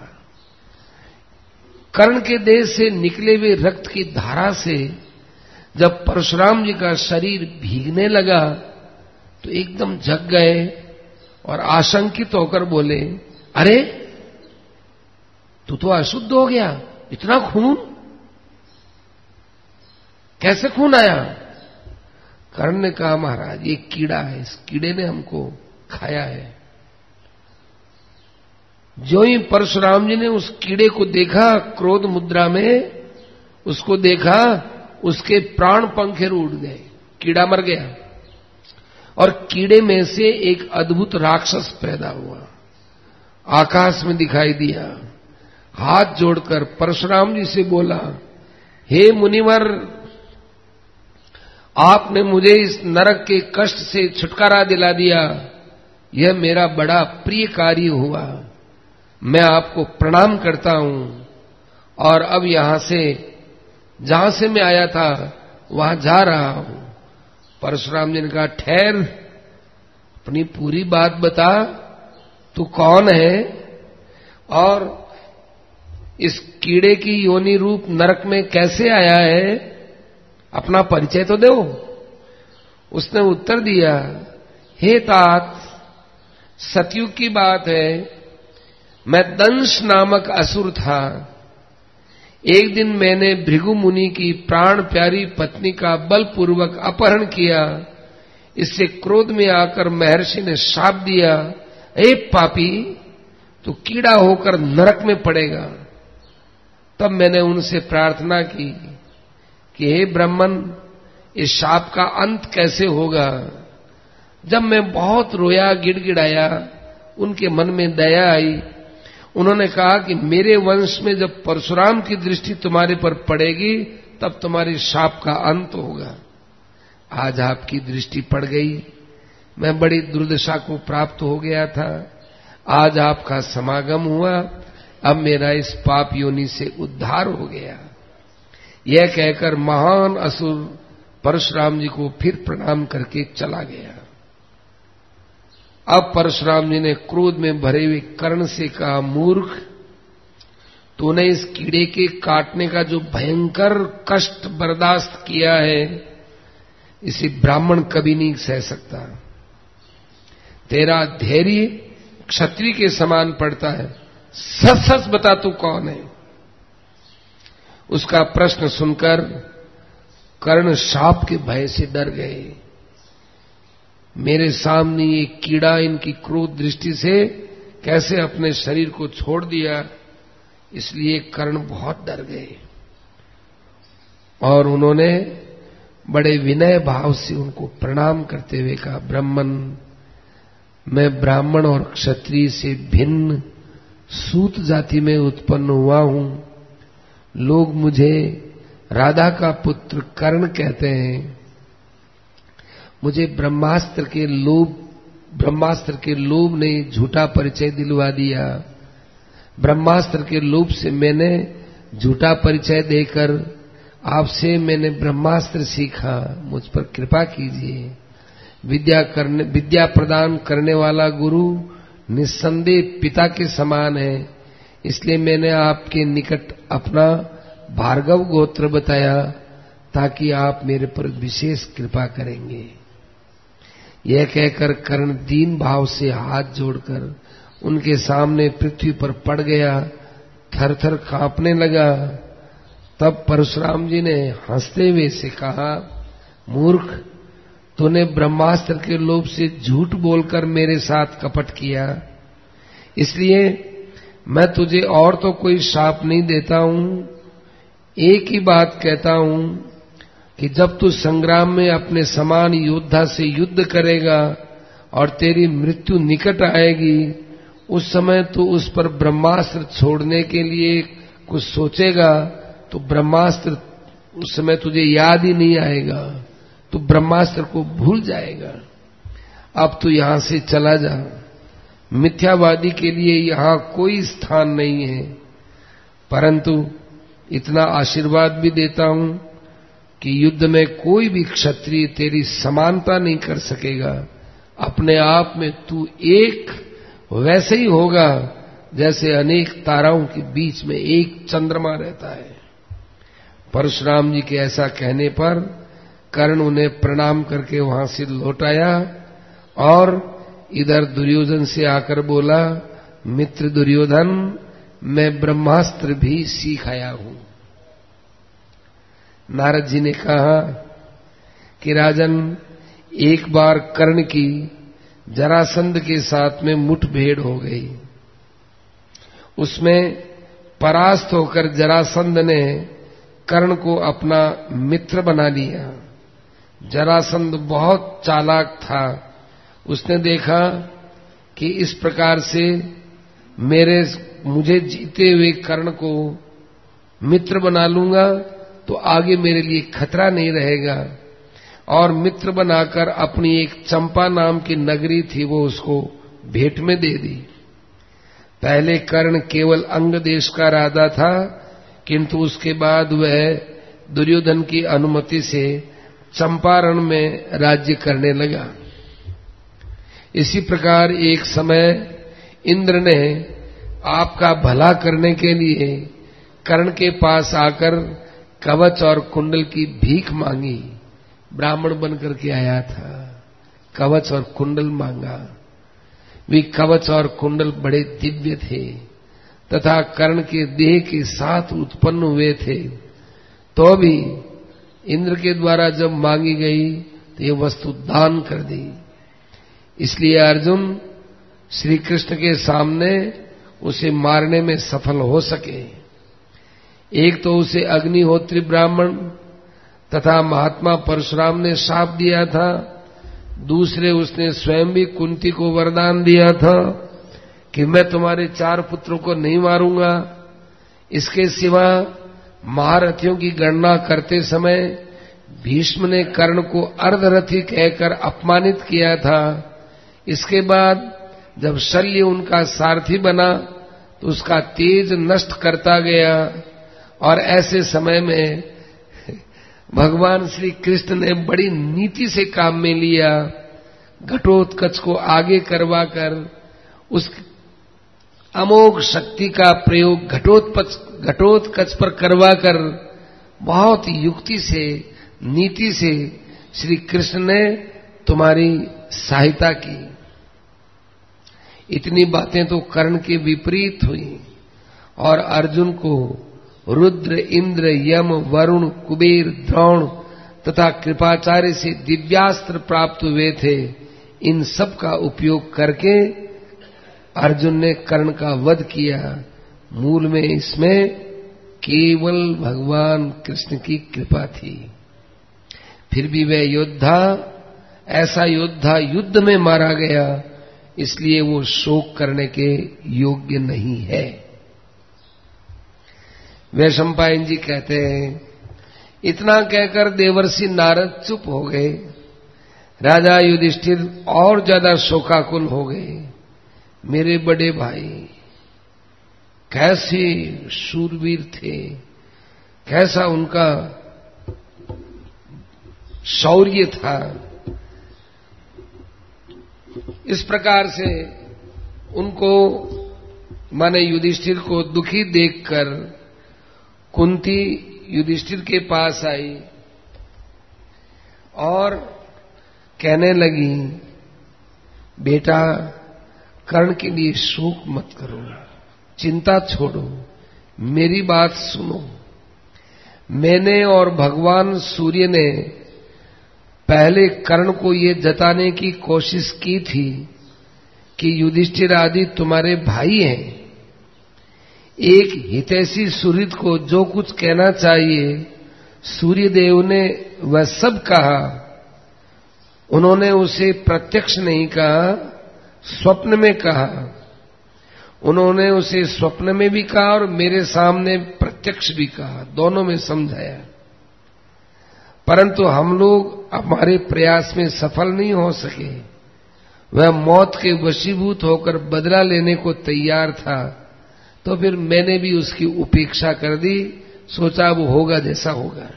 A: कर्ण के देह से निकले हुए रक्त की धारा से जब परशुराम जी का शरीर भीगने लगा तो एकदम जग गए और आशंकित होकर बोले, अरे तू तो अशुद्ध हो गया, इतना खून कैसे खून आया? कर्ण ने कहा, महाराज ये कीड़ा है, इस कीड़े ने हमको खाया है। जो ही परशुराम जी ने उस कीड़े को देखा, क्रोध मुद्रा में उसको देखा, उसके प्राण पंखेर उड़ गए, कीड़ा मर गया और कीड़े में से एक अद्भुत राक्षस पैदा हुआ। आकाश में दिखाई दिया। हाथ जोड़कर परशुराम जी से बोला, हे मुनिवर, आपने मुझे इस नरक के कष्ट से छुटकारा दिला दिया। यह मेरा बड़ा प्रिय कार्य हुआ। मैं आपको प्रणाम करता हूं और अब यहां से, जहां से मैं आया था वहां जा रहा हूं। परशुराम जी ने कहा, ठहर, अपनी पूरी बात बता, तू कौन है और इस कीड़े की योनि रूप नरक में कैसे आया है, अपना परिचय तो दो। उसने उत्तर दिया, हे तात, सतयुग की बात है, मैं दंश नामक असुर था। एक दिन मैंने भृगु मुनि की प्राण प्यारी पत्नी का बलपूर्वक अपहरण किया। इससे क्रोध में आकर महर्षि ने शाप दिया, ए पापी, तू कीड़ा होकर नरक में पड़ेगा। तब मैंने उनसे प्रार्थना की कि हे ब्राह्मण, इस शाप का अंत कैसे होगा। जब मैं बहुत रोया, गिड़गिड़ाया, उनके मन में दया आई। उन्होंने कहा कि मेरे वंश में जब परशुराम की दृष्टि तुम्हारे पर पड़ेगी तब तुम्हारे शाप का अंत होगा। आज आपकी दृष्टि पड़ गई। मैं बड़ी दुर्दशा को प्राप्त हो गया था। आज आपका समागम हुआ। अब मेरा इस पाप योनि से उद्धार हो गया। यह कहकर महान असुर परशुराम जी को फिर प्रणाम करके चला गया। अब परशुराम जी ने क्रोध में भरे हुए कर्ण से कहा, मूर्ख, तूने इस कीड़े के काटने का जो भयंकर कष्ट बर्दाश्त किया है, इसे ब्राह्मण कभी नहीं सह सकता। तेरा धैर्य क्षत्रिय के समान पड़ता है। सच सच बता, तू कौन है। उसका प्रश्न सुनकर कर्ण शाप के भय से डर गए। मेरे सामने ये कीड़ा इनकी क्रोध दृष्टि से कैसे अपने शरीर को छोड़ दिया, इसलिए कर्ण बहुत डर गए और उन्होंने बड़े विनय भाव से उनको प्रणाम करते हुए कहा, ब्राह्मण, मैं ब्राह्मण और क्षत्रिय से भिन्न सूत जाति में उत्पन्न हुआ हूं। लोग मुझे राधा का पुत्र कर्ण कहते हैं। मुझे ब्रह्मास्त्र के लोभ ने झूठा परिचय दिलवा दिया। ब्रह्मास्त्र के लोभ से मैंने झूठा परिचय देकर आपसे मैंने ब्रह्मास्त्र सीखा। मुझ पर कृपा कीजिए। विद्या प्रदान करने वाला गुरु निस्संदेह पिता के समान है। इसलिए मैंने आपके निकट अपना भार्गव गोत्र बताया ताकि आप मेरे पर विशेष कृपा करेंगे। यह कहकर कर्ण दीन भाव से हाथ जोड़कर उनके सामने पृथ्वी पर पड़ गया, थर थर कांपने लगा। तब परशुराम जी ने हंसते हुए से कहा, मूर्ख, तूने ब्रह्मास्त्र के लोभ से झूठ बोलकर मेरे साथ कपट किया। इसलिए मैं तुझे और तो कोई शाप नहीं देता हूं। एक ही बात कहता हूं कि जब तू संग्राम में अपने समान योद्धा से युद्ध करेगा और तेरी मृत्यु निकट आएगी, उस समय तू उस पर ब्रह्मास्त्र छोड़ने के लिए कुछ सोचेगा तो ब्रह्मास्त्र उस समय तुझे याद ही नहीं आएगा। तू ब्रह्मास्त्र को भूल जाएगा। अब तू यहां से चला जा। मिथ्यावादी के लिए यहां कोई स्थान नहीं है। परंतु इतना आशीर्वाद भी देता हूं कि युद्ध में कोई भी क्षत्रिय तेरी समानता नहीं कर सकेगा। अपने आप में तू एक वैसे ही होगा जैसे अनेक ताराओं के बीच में एक चंद्रमा रहता है। परशुराम जी के ऐसा कहने पर कर्ण उन्हें प्रणाम करके वहां से लौट आया और इधर दुर्योधन से आकर बोला, मित्र दुर्योधन, मैं ब्रह्मास्त्र भी सीख आया हूं। नारद जी ने कहा कि राजन, एक बार कर्ण की जरासंध के साथ में मुठभेड़ हो गई। उसमें परास्त होकर जरासंध ने कर्ण को अपना मित्र बना लिया। जरासंध बहुत चालाक था। उसने देखा कि इस प्रकार से मुझे जीते हुए कर्ण को मित्र बना लूंगा तो आगे मेरे लिए खतरा नहीं रहेगा। और मित्र बनाकर अपनी एक चंपा नाम की नगरी थी वो उसको भेंट में दे दी। पहले कर्ण केवल अंग देश का राजा था, किंतु उसके बाद वह दुर्योधन की अनुमति से चंपारण में राज्य करने लगा। इसी प्रकार एक समय इंद्र ने आपका भला करने के लिए कर्ण के पास आकर कवच और कुंडल की भीख मांगी। ब्राह्मण बनकर के आया था, कवच और कुंडल मांगा। वे कवच और कुंडल बड़े दिव्य थे तथा कर्ण के देह के साथ उत्पन्न हुए थे, तो भी इंद्र के द्वारा जब मांगी गई तो ये वस्तु दान कर दी। इसलिए अर्जुन श्री कृष्ण के सामने उसे मारने में सफल हो सके। एक तो उसे अग्निहोत्री ब्राह्मण तथा महात्मा परशुराम ने शाप दिया था, दूसरे उसने स्वयं भी कुंती को वरदान दिया था कि मैं तुम्हारे 4 पुत्रों को नहीं मारूंगा। इसके सिवा महारथियों की गणना करते समय भीष्म ने कर्ण को अर्धरथी कहकर अपमानित किया था। इसके बाद जब शल्य उनका सारथी बना तो उसका तेज नष्ट करता गया, और ऐसे समय में भगवान श्री कृष्ण ने बड़ी नीति से काम में लिया। घटोत्कच को आगे करवाकर उस अमोघ शक्ति का प्रयोग घटोत्कच पर करवाकर बहुत युक्ति से, नीति से श्री कृष्ण ने तुम्हारी सहायता की। इतनी बातें तो कर्ण के विपरीत हुई, और अर्जुन को रुद्र, इंद्र, यम, वरुण, कुबेर, द्रोण तथा कृपाचार्य से दिव्यास्त्र प्राप्त हुए थे। इन सब का उपयोग करके अर्जुन ने कर्ण का वध किया। मूल में इसमें केवल भगवान कृष्ण की कृपा थी। फिर भी वह योद्धा, ऐसा योद्धा युद्ध में मारा गया, इसलिए वो शोक करने के योग्य नहीं है। वैशंपायन जी कहते हैं, इतना कहकर देवर्षि नारद चुप हो गए। राजा युधिष्ठिर और ज्यादा शोकाकुल हो गए। मेरे बड़े भाई कैसे शूरवीर थे, कैसा उनका शौर्य था। इस प्रकार से उनको, माने युधिष्ठिर को दुखी देखकर कुंती युधिष्ठिर के पास आई और कहने लगी, बेटा कर्ण के लिए शोक मत करो, चिंता छोड़ो, मेरी बात सुनो। मैंने और भगवान सूर्य ने पहले कर्ण को ये जताने की कोशिश की थी कि युधिष्ठिर आदि तुम्हारे भाई हैं। एक हितैषी सुहृद को जो कुछ कहना चाहिए सूर्यदेव ने वह सब कहा। उन्होंने उसे प्रत्यक्ष नहीं कहा, स्वप्न में कहा। उन्होंने उसे स्वप्न में भी कहा और मेरे सामने प्रत्यक्ष भी कहा, दोनों में समझाया। परंतु हम लोग हमारे प्रयास में सफल नहीं हो सके। वह मौत के वशीभूत होकर बदला लेने को तैयार था, तो फिर मैंने भी उसकी उपेक्षा कर दी, सोचा वो होगा जैसा होगा।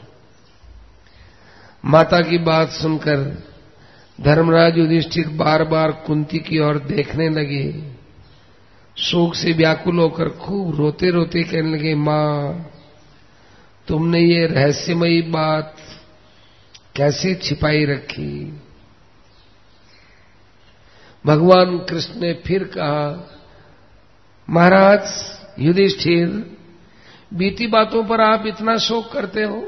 A: माता की बात सुनकर धर्मराज युधिष्ठिर बार बार कुंती की ओर देखने लगे। शोक से व्याकुल होकर खूब रोते रोते कहने लगे, मां तुमने ये रहस्यमयी बात कैसे छिपाई रखी। भगवान कृष्ण ने फिर कहा, महाराज युधिष्ठिर, बीती बातों पर आप इतना शोक करते हो।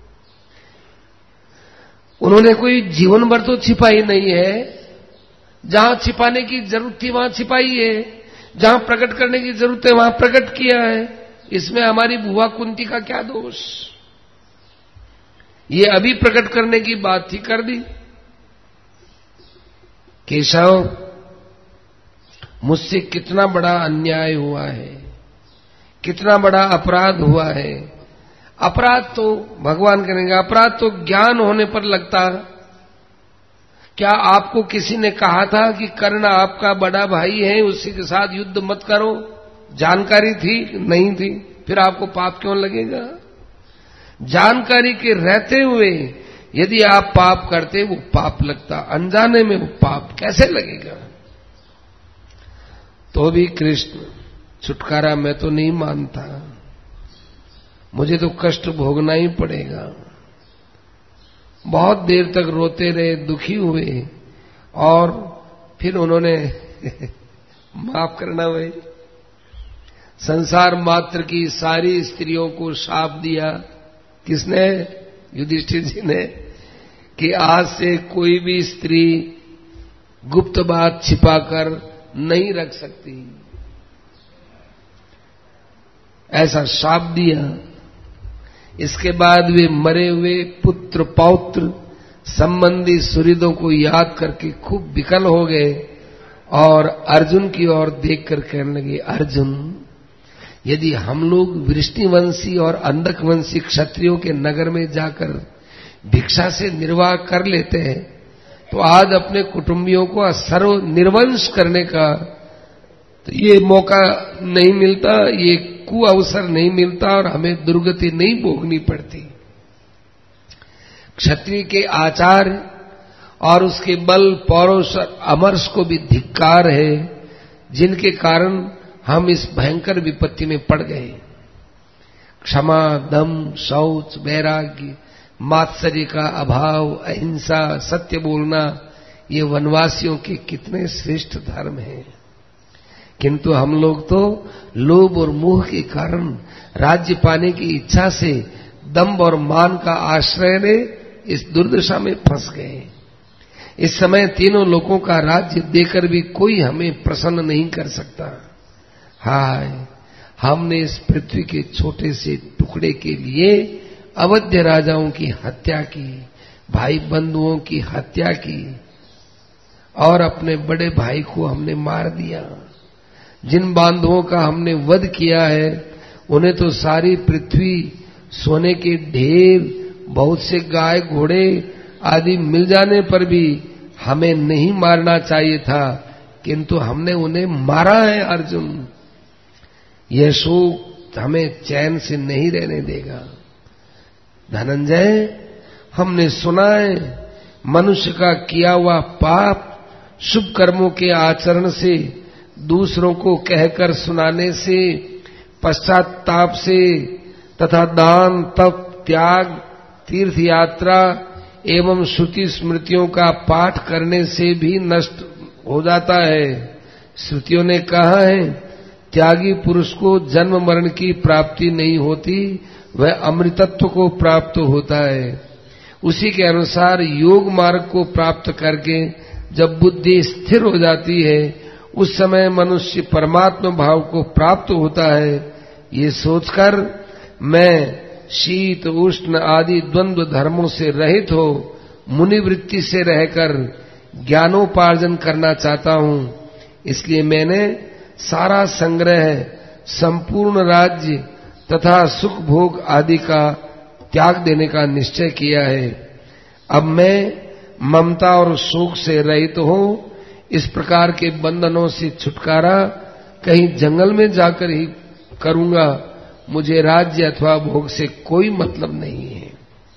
A: उन्होंने कोई जीवन भर तो छिपाई नहीं है। जहां छिपाने की जरूरत थी वहां छिपाई है, जहां प्रकट करने की जरूरत है वहां प्रकट किया है। इसमें हमारी बुआ कुंती का क्या दोष। ये अभी प्रकट करने की बात थी, कर दी। केशव मुझसे कितना बड़ा अन्याय हुआ है, कितना बड़ा अपराध हुआ है। अपराध तो भगवान करेंगे, अपराध तो ज्ञान होने पर लगता। क्या आपको किसी ने कहा था कि कर्ण आपका बड़ा भाई है, उसी के साथ युद्ध मत करो? जानकारी थी? नहीं थी। फिर आपको पाप क्यों लगेगा? जानकारी के रहते हुए यदि आप पाप करते वो पाप लगता, अनजाने में वो पाप कैसे लगेगा? तो भी कृष्ण, छुटकारा मैं तो नहीं मानता, मुझे तो कष्ट भोगना ही पड़ेगा। बहुत देर तक रोते रहे, दुखी हुए, और फिर उन्होंने माफ करना भाई, संसार मात्र की सारी स्त्रियों को शाप दिया। किसने? युधिष्ठिर जी ने, कि आज से कोई भी स्त्री गुप्त बात छिपाकर नहीं रख सकती, ऐसा शाप दिया। इसके बाद वे मरे हुए पुत्र पौत्र संबंधी सुहृदों को याद करके खूब विकल हो गए और अर्जुन की ओर देखकर कहने लगे, अर्जुन, यदि हम लोग वृष्णिवंशी और अंधकवंशी क्षत्रियों के नगर में जाकर भिक्षा से निर्वाह कर लेते हैं तो आज अपने कुटुंबियों को सर्व निर्वंश करने का तो ये मौका नहीं मिलता, ये कुअवसर नहीं मिलता और हमें दुर्गति नहीं भोगनी पड़ती। क्षत्रिय के आचार और उसके बल, पौरुष और अमर्ष को भी धिक्कार है, जिनके कारण हम इस भयंकर विपत्ति में पड़ गए। क्षमा, दम, शौच, वैराग्य, मात्सर्य का अभाव, अहिंसा, सत्य बोलना, ये वनवासियों के कितने श्रेष्ठ धर्म हैं। किंतु हम लोग तो लोभ और मोह के कारण, राज्य पाने की इच्छा से दंभ और मान का आश्रय ले इस दुर्दशा में फंस गए। इस समय तीनों लोगों का राज्य देकर भी कोई हमें प्रसन्न नहीं कर सकता। हाय, हमने इस पृथ्वी के छोटे से टुकड़े के लिए अवध्य राजाओं की हत्या की, भाई बंधुओं की हत्या की और अपने बड़े भाई को हमने मार दिया। जिन बांधवों का हमने वध किया है उन्हें तो सारी पृथ्वी, सोने के ढेर, बहुत से गाय घोड़े आदि मिल जाने पर भी हमें नहीं मारना चाहिए था, किंतु हमने उन्हें मारा है। अर्जुन, यह शोक हमें चैन से नहीं रहने देगा। धनंजय, हमने सुना है मनुष्य का किया हुआ पाप शुभ कर्मों के आचरण से, दूसरों को कहकर सुनाने से, पश्चाताप से तथा दान, तप, त्याग, तीर्थ यात्रा एवं श्रुति स्मृतियों का पाठ करने से भी नष्ट हो जाता है। श्रुतियों ने कहा है, त्यागी पुरुष को जन्म मरण की प्राप्ति नहीं होती, वह अमृतत्व को प्राप्त होता है। उसी के अनुसार योग मार्ग को प्राप्त करके जब बुद्धि स्थिर हो जाती है उस समय मनुष्य परमात्मा भाव को प्राप्त होता है। ये सोचकर मैं शीत उष्ण आदि द्वंद्व धर्मों से रहित हो मुनि वृत्ति से रहकर ज्ञानोपार्जन करना चाहता हूं। इसलिए मैंने सारा संग्रह, संपूर्ण राज्य तथा सुख भोग आदि का त्याग देने का निश्चय किया है। अब मैं ममता और शोक से रहित हो इस प्रकार के बंधनों से छुटकारा कहीं जंगल में जाकर ही करूंगा। मुझे राज्य अथवा भोग से कोई मतलब नहीं है।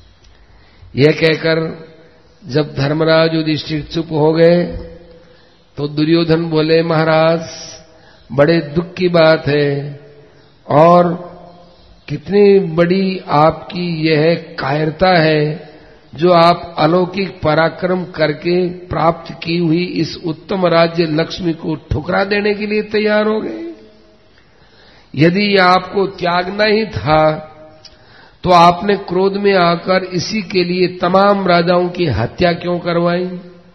A: यह कहकर जब धर्मराज युधिष्ठिर चुप हो गए तो दुर्योधन बोले, महाराज बड़े दुख की बात है और कितनी बड़ी आपकी यह कायरता है जो आप अलौकिक पराक्रम करके प्राप्त की हुई इस उत्तम राज्य लक्ष्मी को ठुकरा देने के लिए तैयार हो गए। यदि आपको त्यागना ही था तो आपने क्रोध में आकर इसी के लिए तमाम राजाओं की हत्या क्यों करवाई?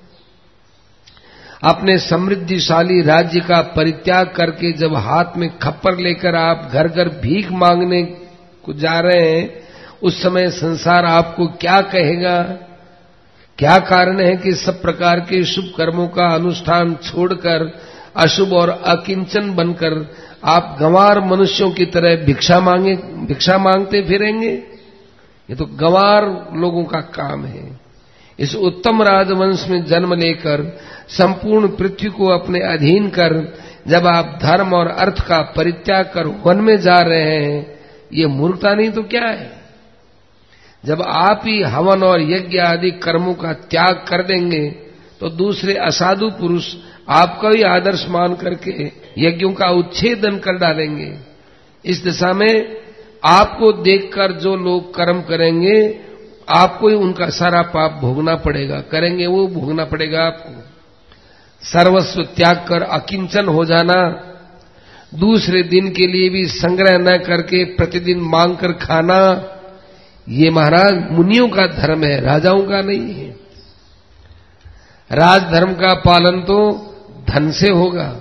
A: अपने समृद्धिशाली राज्य का परित्याग करके जब हाथ में खप्पर लेकर आप घर घर भीख मांगने को जा रहे हैं उस समय संसार आपको क्या कहेगा? क्या कारण है कि सब प्रकार के शुभ कर्मों का अनुष्ठान छोड़कर अशुभ और अकिंचन बनकर आप गंवार मनुष्यों की तरह भिक्षा मांगते फिरेंगे? ये तो गंवार लोगों का काम है। इस उत्तम राजवंश में जन्म लेकर संपूर्ण पृथ्वी को अपने अधीन कर जब आप धर्म और अर्थ का परित्याग कर वन में जा रहे हैं, ये मूर्खता नहीं तो क्या है? जब आप ही हवन और यज्ञ आदि कर्मों का त्याग कर देंगे तो दूसरे असाधु पुरुष आपका ही आदर्श मान करके यज्ञों का उच्छेदन कर डालेंगे। इस दिशा में आपको देखकर जो लोग कर्म करेंगे, आपको ही उनका सारा पाप भोगना पड़ेगा। करेंगे वो, भोगना पड़ेगा आपको। सर्वस्व त्याग कर अकिंचन हो जाना, दूसरे दिन के लिए भी संग्रह न करके प्रतिदिन मांग कर खाना, ये महाराज मुनियों का धर्म है, राजाओं का नहीं है। राजधर्म का पालन तो धन से होगा।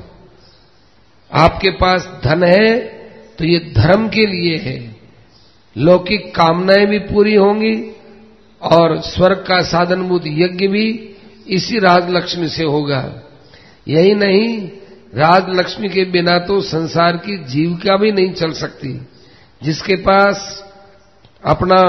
A: आपके पास धन है तो ये धर्म के लिए है, लौकिक कामनाएं भी पूरी होंगी और स्वर्ग का साधनभूत यज्ञ भी इसी राजलक्ष्मी से होगा। यही नहीं, राजलक्ष्मी के बिना तो संसार की जीविका भी नहीं चल सकती। जिसके पास अपना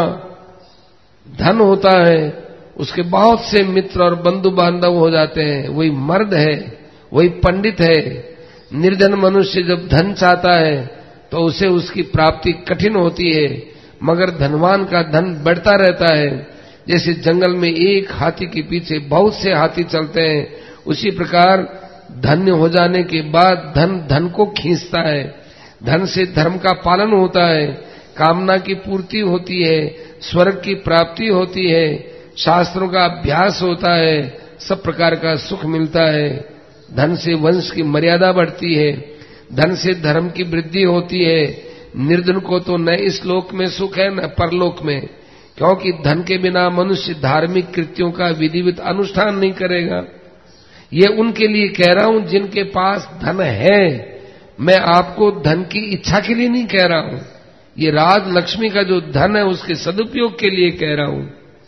A: धन होता है उसके बहुत से मित्र और बंधु बांधव हो जाते हैं, वही मर्द है, वही पंडित है। निर्धन मनुष्य जब धन चाहता है तो उसे उसकी प्राप्ति कठिन होती है, मगर धनवान का धन बढ़ता रहता है। जैसे जंगल में एक हाथी के पीछे बहुत से हाथी चलते हैं, उसी प्रकार धन्य हो जाने के बाद धन धन को खींचता है। धन से धर्म का पालन होता है, कामना की पूर्ति होती है, स्वर्ग की प्राप्ति होती है, शास्त्रों का अभ्यास होता है, सब प्रकार का सुख मिलता है। धन से वंश की मर्यादा बढ़ती है, धन से धर्म की वृद्धि होती है। निर्धन को तो न इस लोक में सुख है न परलोक में, क्योंकि धन के बिना मनुष्य धार्मिक कृत्यों का विधिवत अनुष्ठान नहीं करेगा। ये उनके लिए कह रहा हूं जिनके पास धन है। मैं आपको धन की इच्छा के लिए नहीं कह रहा हूं, ये राजलक्ष्मी का जो धन है उसके सदुपयोग के लिए कह रहा हूं।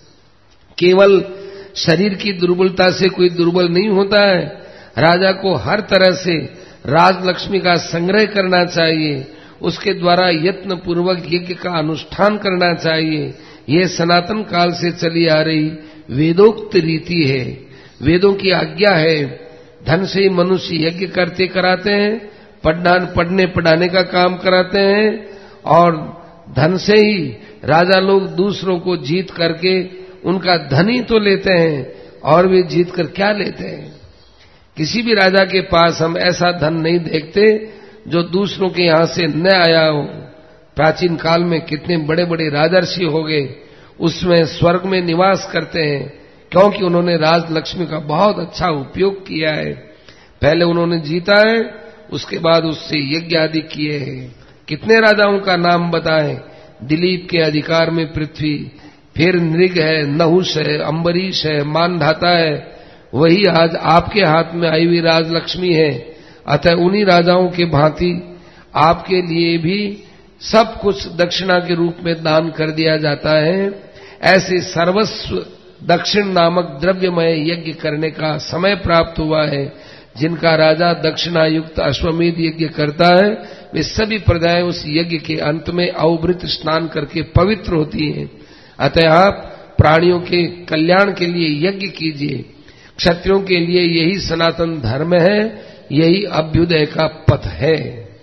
A: केवल शरीर की दुर्बलता से कोई दुर्बल नहीं होता है। राजा को हर तरह से राजलक्ष्मी का संग्रह करना चाहिए, उसके द्वारा यत्न पूर्वक यज्ञ का अनुष्ठान करना चाहिए। ये सनातन काल से चली आ रही वेदोक्त रीति है, वेदों की आज्ञा है। धन से ही मनुष्य यज्ञ करते कराते हैं, पढ़ने पढ़ाने का काम कराते हैं, और धन से ही राजा लोग दूसरों को जीत करके उनका धन ही तो लेते हैं, और वे जीत कर क्या लेते हैं? किसी भी राजा के पास हम ऐसा धन नहीं देखते जो दूसरों के यहां से न आया हो। प्राचीन काल में कितने बड़े बड़े राजर्षि हो गए, उसमें स्वर्ग में निवास करते हैं, क्योंकि उन्होंने राजलक्ष्मी का बहुत अच्छा उपयोग किया है। पहले उन्होंने जीता है, उसके बाद उससे यज्ञ आदि किए हैं। कितने राजाओं का नाम बताएं? दिलीप के अधिकार में पृथ्वी, फिर नृग है, नहुष है, अम्बरीश है, मानधाता है, वही आज आपके हाथ में आई हुई राजलक्ष्मी है। अतः उन्हीं राजाओं के भांति आपके लिए भी सब कुछ दक्षिणा के रूप में दान कर दिया जाता है। ऐसे सर्वस्व दक्षिण नामक द्रव्यमय यज्ञ करने का समय प्राप्त हुआ है। जिनका राजा दक्षिणा युक्त अश्वमेध यज्ञ करता है, वे सभी प्रजाएं उस यज्ञ के अंत में अवभृत स्नान करके पवित्र होती हैं। अतः आप प्राणियों के कल्याण के लिए यज्ञ कीजिए। क्षत्रियों के लिए यही सनातन धर्म है, यही अभ्युदय का पथ है।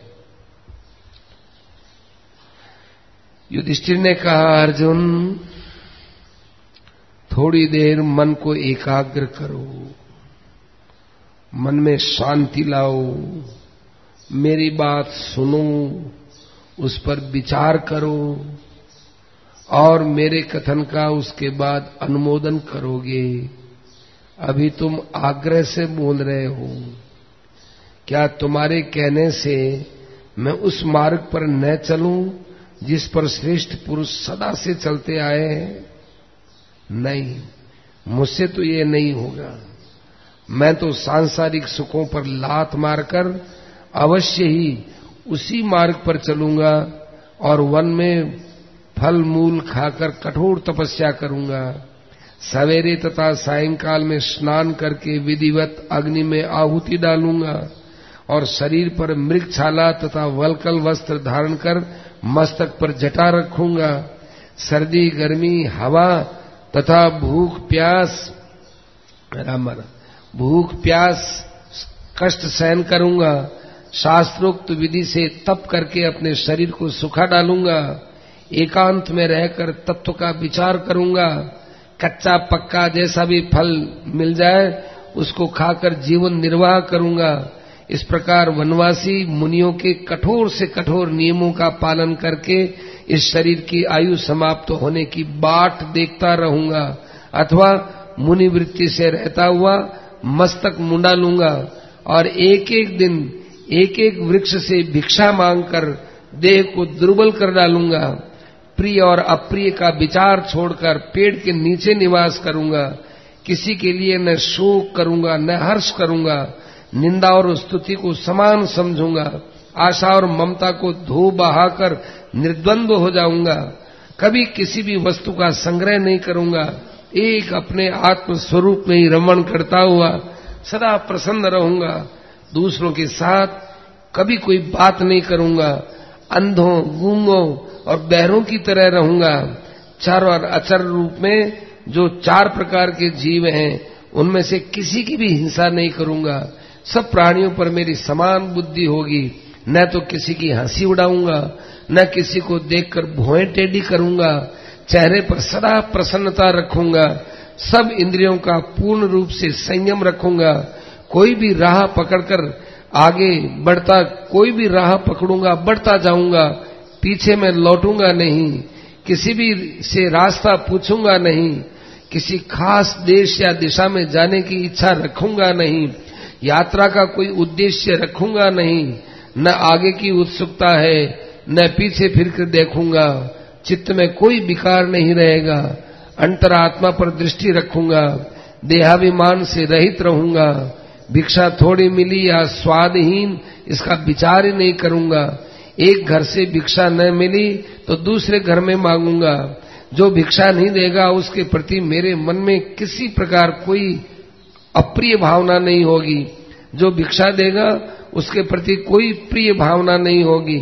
A: युधिष्ठिर ने कहा, अर्जुन थोड़ी देर मन को एकाग्र करो, मन में शांति लाओ, मेरी बात सुनो, उस पर विचार करो और मेरे कथन का उसके बाद अनुमोदन करोगे। अभी तुम आग्रह से बोल रहे हो, क्या तुम्हारे कहने से मैं उस मार्ग पर न चलूं जिस पर श्रेष्ठ पुरुष सदा से चलते आए हैं? नहीं, मुझसे तो ये नहीं होगा। मैं तो सांसारिक सुखों पर लात मारकर अवश्य ही उसी मार्ग पर चलूंगा और वन में फल मूल खाकर कठोर तपस्या करूंगा। सवेरे तथा सायंकाल में स्नान करके विधिवत अग्नि में आहुति डालूंगा और शरीर पर मृगछाला तथा वल्कल वस्त्र धारण कर मस्तक पर जटा रखूंगा। सर्दी गर्मी हवा तथा भूख प्यास कष्ट सहन करूंगा। शास्त्रोक्त विधि से तप करके अपने शरीर को सुखा डालूंगा। एकांत में रहकर तत्व का विचार करूंगा। कच्चा पक्का जैसा भी फल मिल जाए उसको खाकर जीवन निर्वाह करूंगा। इस प्रकार वनवासी मुनियों के कठोर से कठोर नियमों का पालन करके इस शरीर की आयु समाप्त होने की बाट देखता रहूंगा, अथवा मुनि वृत्ति से रहता हुआ मस्तक मुंडा लूंगा और एक एक दिन एक एक वृक्ष से भिक्षा मांगकर देह को दुर्बल कर डालूंगा। प्रिय और अप्रिय का विचार छोड़कर पेड़ के नीचे निवास करूंगा। किसी के लिए न शोक करूंगा न हर्ष करूंगा। निंदा और स्तुति को समान समझूंगा। आशा और ममता को धो बहाकर निर्द्वंद्व हो जाऊंगा। कभी किसी भी वस्तु का संग्रह नहीं करूंगा। एक अपने आत्म स्वरूप में ही रमण करता हुआ सदा प्रसन्न रहूंगा। दूसरों के साथ कभी कोई बात नहीं करूंगा। अंधों गूंगों और बहरों की तरह रहूंगा। चर और अचर रूप में जो 4 प्रकार के जीव हैं उनमें से किसी की भी हिंसा नहीं करूंगा। सब प्राणियों पर मेरी समान बुद्धि होगी। न तो किसी की हंसी उड़ाऊंगा न किसी को देखकर भौहें टेढ़ी करूंगा। चेहरे पर सदा प्रसन्नता रखूंगा। सब इंद्रियों का पूर्ण रूप से संयम रखूंगा। कोई भी राह पकड़कर आगे बढ़ता कोई भी राह पकड़ूंगा बढ़ता जाऊंगा। पीछे में लौटूंगा नहीं। किसी भी से रास्ता पूछूंगा नहीं। किसी खास देश या दिशा में जाने की इच्छा रखूंगा नहीं। यात्रा का कोई उद्देश्य रखूंगा नहीं। न आगे की उत्सुकता है न पीछे फिरकर देखूंगा। चित्त में कोई विकार नहीं रहेगा। अंतरात्मा पर दृष्टि रखूंगा। देहाभिमान से रहित रहूंगा। भिक्षा थोड़ी मिली या स्वादहीन इसका विचार ही नहीं करूंगा। एक घर से भिक्षा न मिली तो दूसरे घर में मांगूंगा। जो भिक्षा नहीं देगा उसके प्रति मेरे मन में किसी प्रकार कोई अप्रिय भावना नहीं होगी। जो भिक्षा देगा उसके प्रति कोई प्रिय भावना नहीं होगी।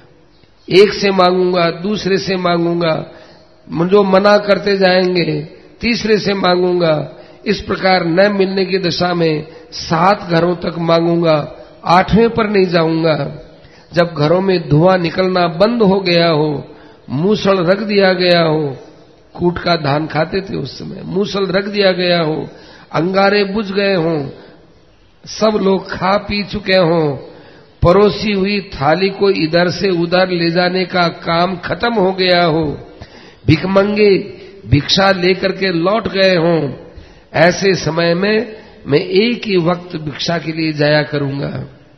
A: एक से मांगूंगा दूसरे से मांगूंगा। जो मना करते जाएंगे तीसरे से मांगूंगा। इस प्रकार न मिलने की दशा में 7 घरों तक मांगूंगा। 8वें पर नहीं जाऊंगा। जब घरों में धुआं निकलना बंद हो गया हो, मूसल रख दिया गया हो, कूट का धान खाते थे उस समय, मूसल रख दिया गया हो, अंगारे बुझ गए हों, सब लोग खा पी चुके हों, परोसी हुई थाली को इधर से उधर ले जाने का काम खत्म हो गया हो, भिखमंगे भिक्षा लेकर के लौट गए हों, ऐसे समय में मैं एक ही वक्त भिक्षा के लिए जाया करूंगा।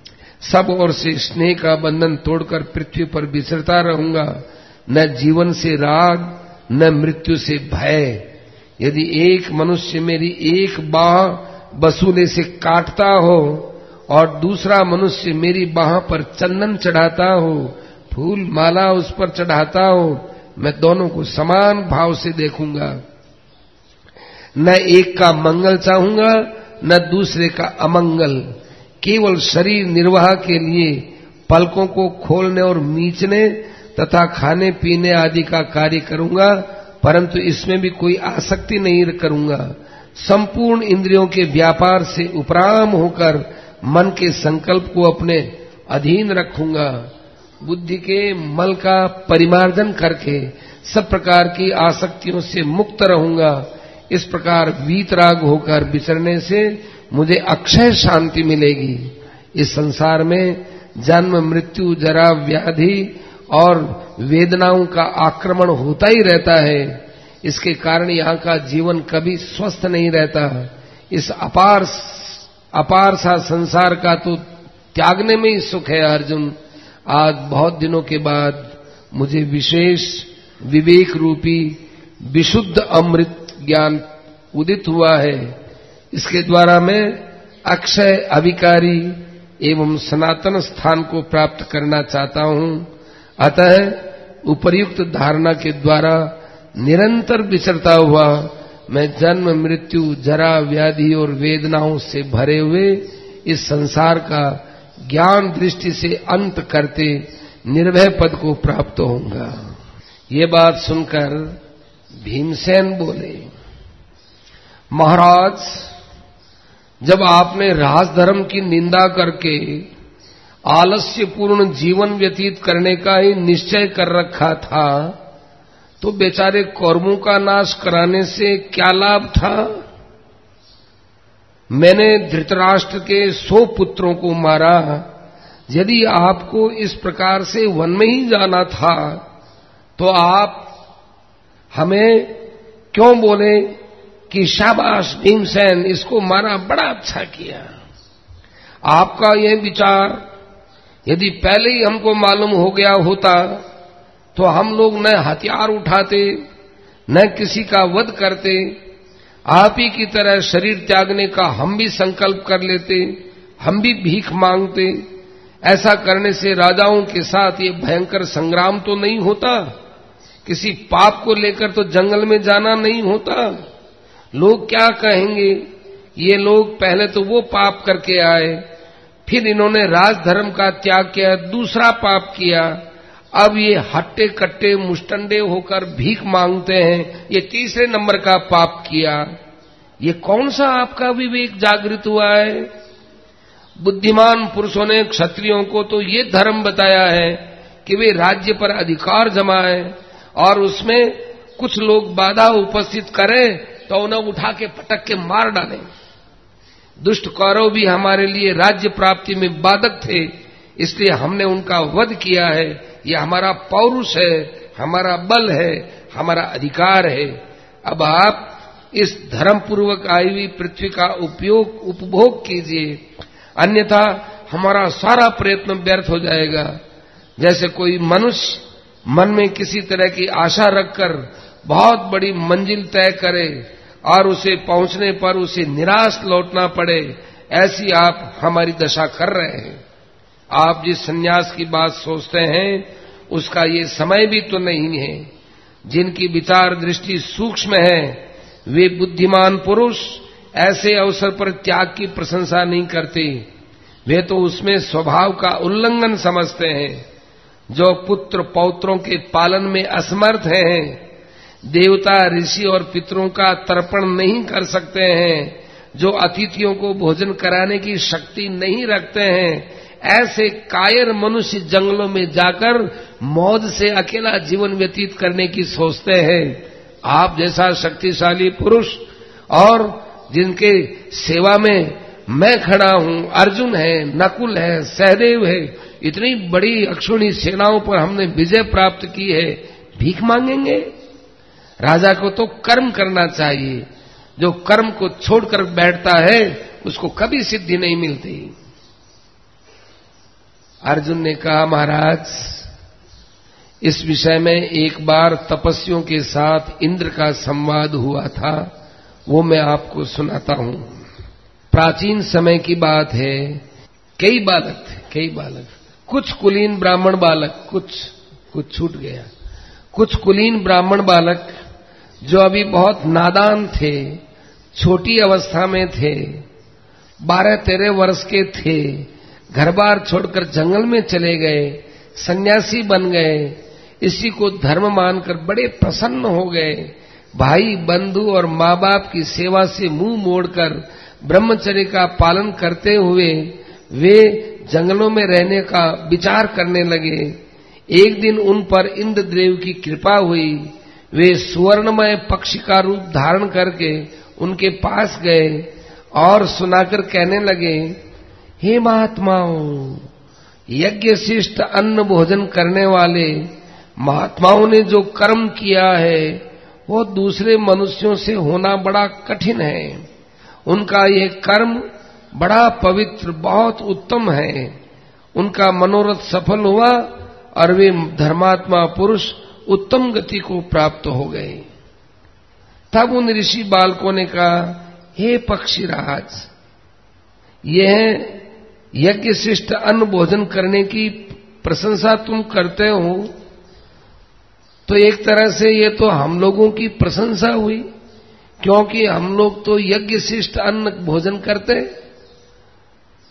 A: सब ओर से स्नेह का बंधन तोड़कर पृथ्वी पर विचरता रहूंगा। न जीवन से राग न मृत्यु से भय। यदि एक मनुष्य मेरी एक बाह बसूले से काटता हो और दूसरा मनुष्य मेरी बाह पर चंदन चढ़ाता हो, फूल माला उस पर चढ़ाता हो, मैं दोनों को समान भाव से देखूंगा। न एक का मंगल चाहूंगा न दूसरे का अमंगल। केवल शरीर निर्वाह के लिए पलकों को खोलने और मीचने तथा खाने पीने आदि का कार्य करूंगा, परंतु इसमें भी कोई आसक्ति नहीं करूंगा। संपूर्ण इंद्रियों के व्यापार से उपराम होकर मन के संकल्प को अपने अधीन रखूंगा। बुद्धि के मल का परिमार्जन करके सब प्रकार की आसक्तियों से मुक्त रहूंगा। इस प्रकार वीतराग होकर विचरने से मुझे अक्षय शांति मिलेगी। इस संसार में जन्म मृत्यु जरा व्याधि और वेदनाओं का आक्रमण होता ही रहता है। इसके कारण यहाँ का जीवन कभी स्वस्थ नहीं रहता। इस अपार सा संसार का तो त्यागने में ही सुख है अर्जुन। आज बहुत दिनों के बाद मुझे विशेष विवेक रूपी विशुद्ध अमृत ज्ञान उदित हुआ है। इसके द्वारा मैं अक्षय अभिकारी एवं सनातन स्थान को प्राप्त करना चाहता हूं। अतः उपर्युक्त धारणा के द्वारा निरंतर विचरता हुआ मैं जन्म मृत्यु जरा व्याधि और वेदनाओं से भरे हुए इस संसार का ज्ञान दृष्टि से अंत करते निर्भय पद को प्राप्त होऊंगा। ये बात सुनकर भीमसेन बोले, महाराज, जब आपने राजधर्म की निंदा करके आलस्यपूर्ण जीवन व्यतीत करने का ही निश्चय कर रखा था, तो बेचारे कौरवों का नाश कराने से क्या लाभ था? मैंने धृतराष्ट्र के 100 पुत्रों को मारा। यदि आपको इस प्रकार से वन में ही जाना था, तो आप हमें क्यों बोले कि शाबाश भीमसेन, इसको मारा, बड़ा अच्छा किया। आपका यह विचार यदि पहले ही हमको मालूम हो गया होता, तो हम लोग न हथियार उठाते, न किसी का वध करते, आप ही की तरह शरीर त्यागने का हम भी संकल्प कर लेते, हम भी भीख मांगते। ऐसा करने से राजाओं के साथ ये भयंकर संग्राम तो नहीं होता, किसी पाप को लेकर तो जंगल में जाना नहीं होता। लोग क्या कहेंगे? ये लोग पहले तो वो पाप करके आए, फिर इन्होंने राजधर्म का त्याग किया, दूसरा पाप किया, अब ये हट्टे कट्टे मुष्टंडे होकर भीख मांगते हैं, ये तीसरे नंबर का पाप किया। ये कौन सा आपका विवेक जागृत हुआ है? बुद्धिमान पुरुषों ने क्षत्रियों को तो ये धर्म बताया है कि वे राज्य पर अधिकार जमाएं, और उसमें कुछ लोग बाधा उपस्थित करें तो उन्हें उठा के पटक के मार डालें। दुष्ट कौरव भी हमारे लिए राज्य प्राप्ति में बाधक थे, इसलिए हमने उनका वध किया है। यह हमारा पौरुष है, हमारा बल है, हमारा अधिकार है। अब आप इस धर्म पूर्वक आई हुई पृथ्वी का उपभोग कीजिए, अन्यथा हमारा सारा प्रयत्न व्यर्थ हो जाएगा। जैसे कोई मनुष्य मन में किसी तरह की आशा रखकर बहुत बड़ी मंजिल तय करे और उसे पहुंचने पर उसे निराश लौटना पड़े, ऐसी आप हमारी दशा कर रहे हैं। आप जिस सन्यास की बात सोचते हैं उसका ये समय भी तो नहीं है। जिनकी विचार दृष्टि सूक्ष्म है वे बुद्धिमान पुरुष ऐसे अवसर पर त्याग की प्रशंसा नहीं करते, वे तो उसमें स्वभाव का उल्लंघन समझते हैं। जो पुत्र पौत्रों के पालन में असमर्थ हैं, देवता ऋषि और पितरों का तर्पण नहीं कर सकते हैं, जो अतिथियों को भोजन कराने की शक्ति नहीं रखते हैं, ऐसे कायर मनुष्य जंगलों में जाकर मौज से अकेला जीवन व्यतीत करने की सोचते हैं। आप जैसा शक्तिशाली पुरुष और जिनके सेवा में मैं खड़ा हूं, अर्जुन है, नकुल है, सहदेव है, इतनी बड़ी अक्षुणी सेनाओं पर हमने विजय प्राप्त की है, भीख मांगेंगे? राजा को तो कर्म करना चाहिए। जो कर्म को छोड़कर बैठता है उसको कभी सिद्धि नहीं मिलती। अर्जुन ने कहा, महाराज, इस विषय में एक बार तपस्वियों के साथ इंद्र का संवाद हुआ था, वो मैं आपको सुनाता हूं। प्राचीन समय की बात है। कई बालक, कुछ कुलीन ब्राह्मण बालक, कुछ छूट गया, कुछ कुलीन ब्राह्मण बालक जो अभी बहुत नादान थे, छोटी अवस्था में थे, 12-13 वर्ष के थे, घर बार छोड़कर जंगल में चले गए, सन्यासी बन गए। इसी को धर्म मानकर बड़े प्रसन्न हो गए। भाई बंधु और माँ बाप की सेवा से मुंह मोड़कर ब्रह्मचर्य का पालन करते हुए वे जंगलों में रहने का विचार करने लगे। एक दिन उन पर इंद्रदेव की कृपा हुई। वे सुवर्णमय पक्षी का रूप धारण करके उनके पास गए और सुनाकर कहने लगे, हे महात्माओं, यज्ञ शिष्ट अन्न भोजन करने वाले महात्माओं ने जो कर्म किया है वो दूसरे मनुष्यों से होना बड़ा कठिन है। उनका ये कर्म बड़ा पवित्र, बहुत उत्तम है। उनका मनोरथ सफल हुआ और वे धर्मात्मा पुरुष उत्तम गति को प्राप्त हो गए। तब उन ऋषि बालकों ने कहा, हे पक्षीराज, यह यज्ञ शिष्ट अन्न भोजन करने की प्रशंसा तुम करते हो, तो एक तरह से ये तो हम लोगों की प्रशंसा हुई, क्योंकि हम लोग तो यज्ञ शिष्ट अन्न भोजन करते।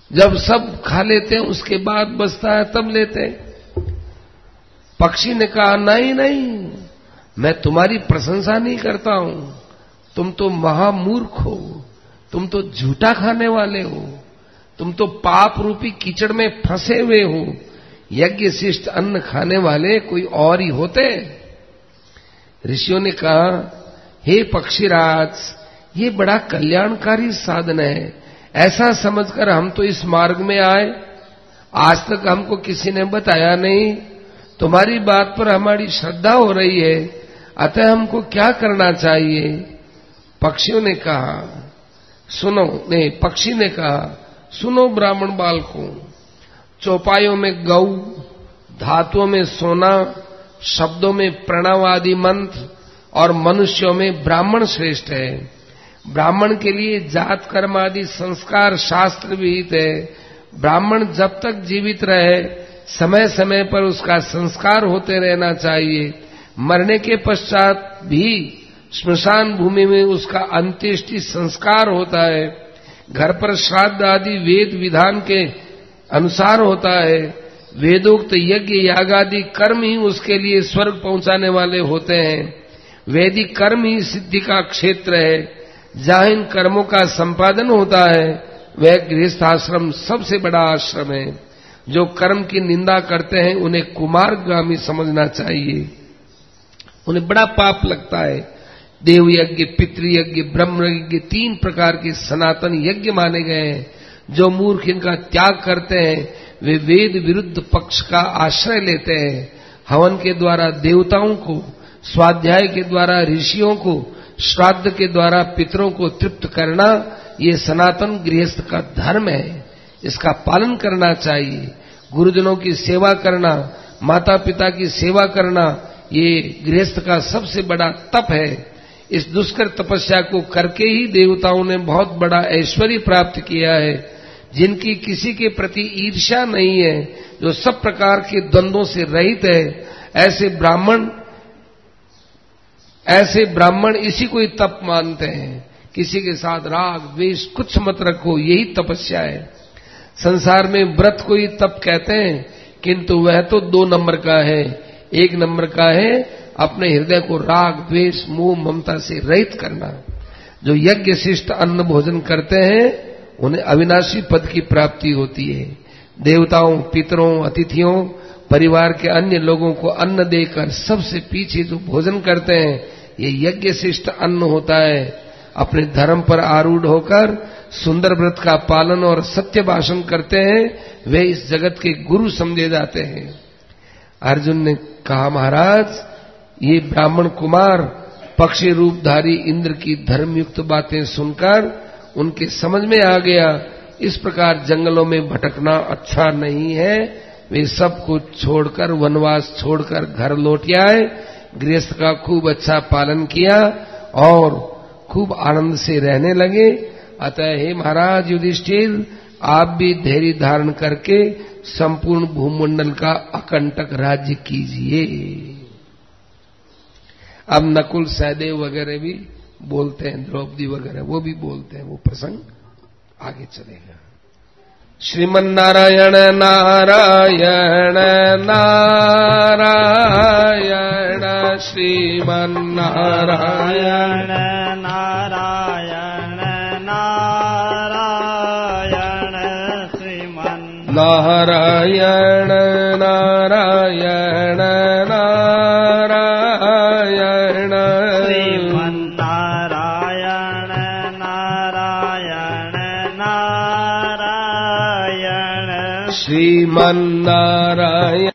A: जब सब खा लेते हैं उसके बाद बचता है तब लेते हैं। पक्षी ने कहा नहीं नहीं, मैं तुम्हारी प्रशंसा नहीं करता हूं, तुम तो महामूर्ख हो, तुम तो झूठा खाने वाले हो, तुम तो पाप रूपी कीचड़ में फंसे हुए हो। यज्ञ शिष्ट अन्न खाने वाले कोई और ही होते। ऋषियों ने कहा, हे पक्षीराज, ये बड़ा कल्याणकारी साधन है, ऐसा समझकर हम तो इस मार्ग में आए, आज तक हमको किसी ने बताया नहीं। तुम्हारी बात पर हमारी श्रद्धा हो रही है, अतः हमको क्या करना चाहिए? पक्षियों ने कहा, सुनो, नहीं, पक्षी ने कहा, सुनो ब्राह्मण बालकों, चौपाइयों में गौ, धातुओं में सोना, शब्दों में प्रणव आदि मंत्र और मनुष्यों में ब्राह्मण श्रेष्ठ है। ब्राह्मण के लिए जात कर्म आदि संस्कार शास्त्र विहित है। ब्राह्मण जब तक जीवित रहे समय समय पर उसका संस्कार होते रहना चाहिए। मरने के पश्चात भी श्मशान भूमि में उसका अंत्येष्टि संस्कार होता है। घर पर श्राद्ध आदि वेद विधान के अनुसार होता है। वेदोक्त यज्ञ याग आदि कर्म ही उसके लिए स्वर्ग पहुंचाने वाले होते हैं। वैदिक कर्म ही सिद्धि का क्षेत्र है। जहां इन कर्मों का संपादन होता है वह गृहस्थ आश्रम सबसे बड़ा आश्रम है। जो कर्म की निंदा करते हैं उन्हें कुमार्गामी समझना चाहिए, उन्हें बड़ा पाप लगता है। देव यज्ञ, पितृयज्ञ, ब्रह्म यज्ञ 3 प्रकार के सनातन यज्ञ माने गए हैं। जो मूर्ख इनका त्याग करते हैं वे वेद विरुद्ध पक्ष का आश्रय लेते हैं। हवन के द्वारा देवताओं को, स्वाध्याय के द्वारा ऋषियों को, श्राद्ध के द्वारा पितरों को तृप्त करना ये सनातन गृहस्थ का धर्म है। इसका पालन करना चाहिए। गुरुजनों की सेवा करना, माता पिता की सेवा करना ये गृहस्थ का सबसे बड़ा तप है। इस दुष्कर तपस्या को करके ही देवताओं ने बहुत बड़ा ऐश्वर्य प्राप्त किया है। जिनकी किसी के प्रति ईर्ष्या नहीं है, जो सब प्रकार के द्वंद्वों से रहित है, ऐसे ब्राह्मण इसी को ही तप मानते हैं। किसी के साथ राग द्वेष कुछ मत रखो, यही तपस्या है। संसार में व्रत को ही तप कहते हैं, किंतु वह तो 2 नंबर का है। 1 नंबर का है अपने हृदय को राग द्वेष मोह ममता से रहित करना। जो यज्ञ शिष्ट अन्न भोजन करते हैं उन्हें अविनाशी पद की प्राप्ति होती है। देवताओं, पितरों, अतिथियों, परिवार के अन्य लोगों को अन्न देकर सबसे पीछे जो भोजन करते हैं ये यज्ञ शिष्ट अन्न होता है। अपने धर्म पर आरूढ़ होकर सुंदर व्रत का पालन और सत्य भाषण करते हैं वे इस जगत के गुरु समझे जाते हैं। अर्जुन ने कहा, महाराज ये ब्राह्मण कुमार पक्षी रूपधारी इंद्र की धर्मयुक्त बातें सुनकर उनके समझ में आ गया इस प्रकार जंगलों में भटकना अच्छा नहीं है। वे सब कुछ छोड़कर, वनवास छोड़कर घर लौट आए। गृहस्थ का खूब अच्छा पालन किया और खूब आनंद से रहने लगे। अतः हे महाराज युधिष्ठिर, आप भी धैर्य धारण करके संपूर्ण भूमंडल का अकंटक राज्य कीजिए। अब नकुल, सहदेव वगैरह भी बोलते हैं, द्रौपदी वगैरह वो भी बोलते हैं। वो प्रसंग आगे चलेगा। श्रीमन्नारायण नारायण नारायण श्रीमन्नारायण
B: नारायण नारायण
A: श्रीमन्नारायण नारायण नारायण
B: श्रीमन्नारायण नारायण नारायण
A: श्रीमन्नारायण।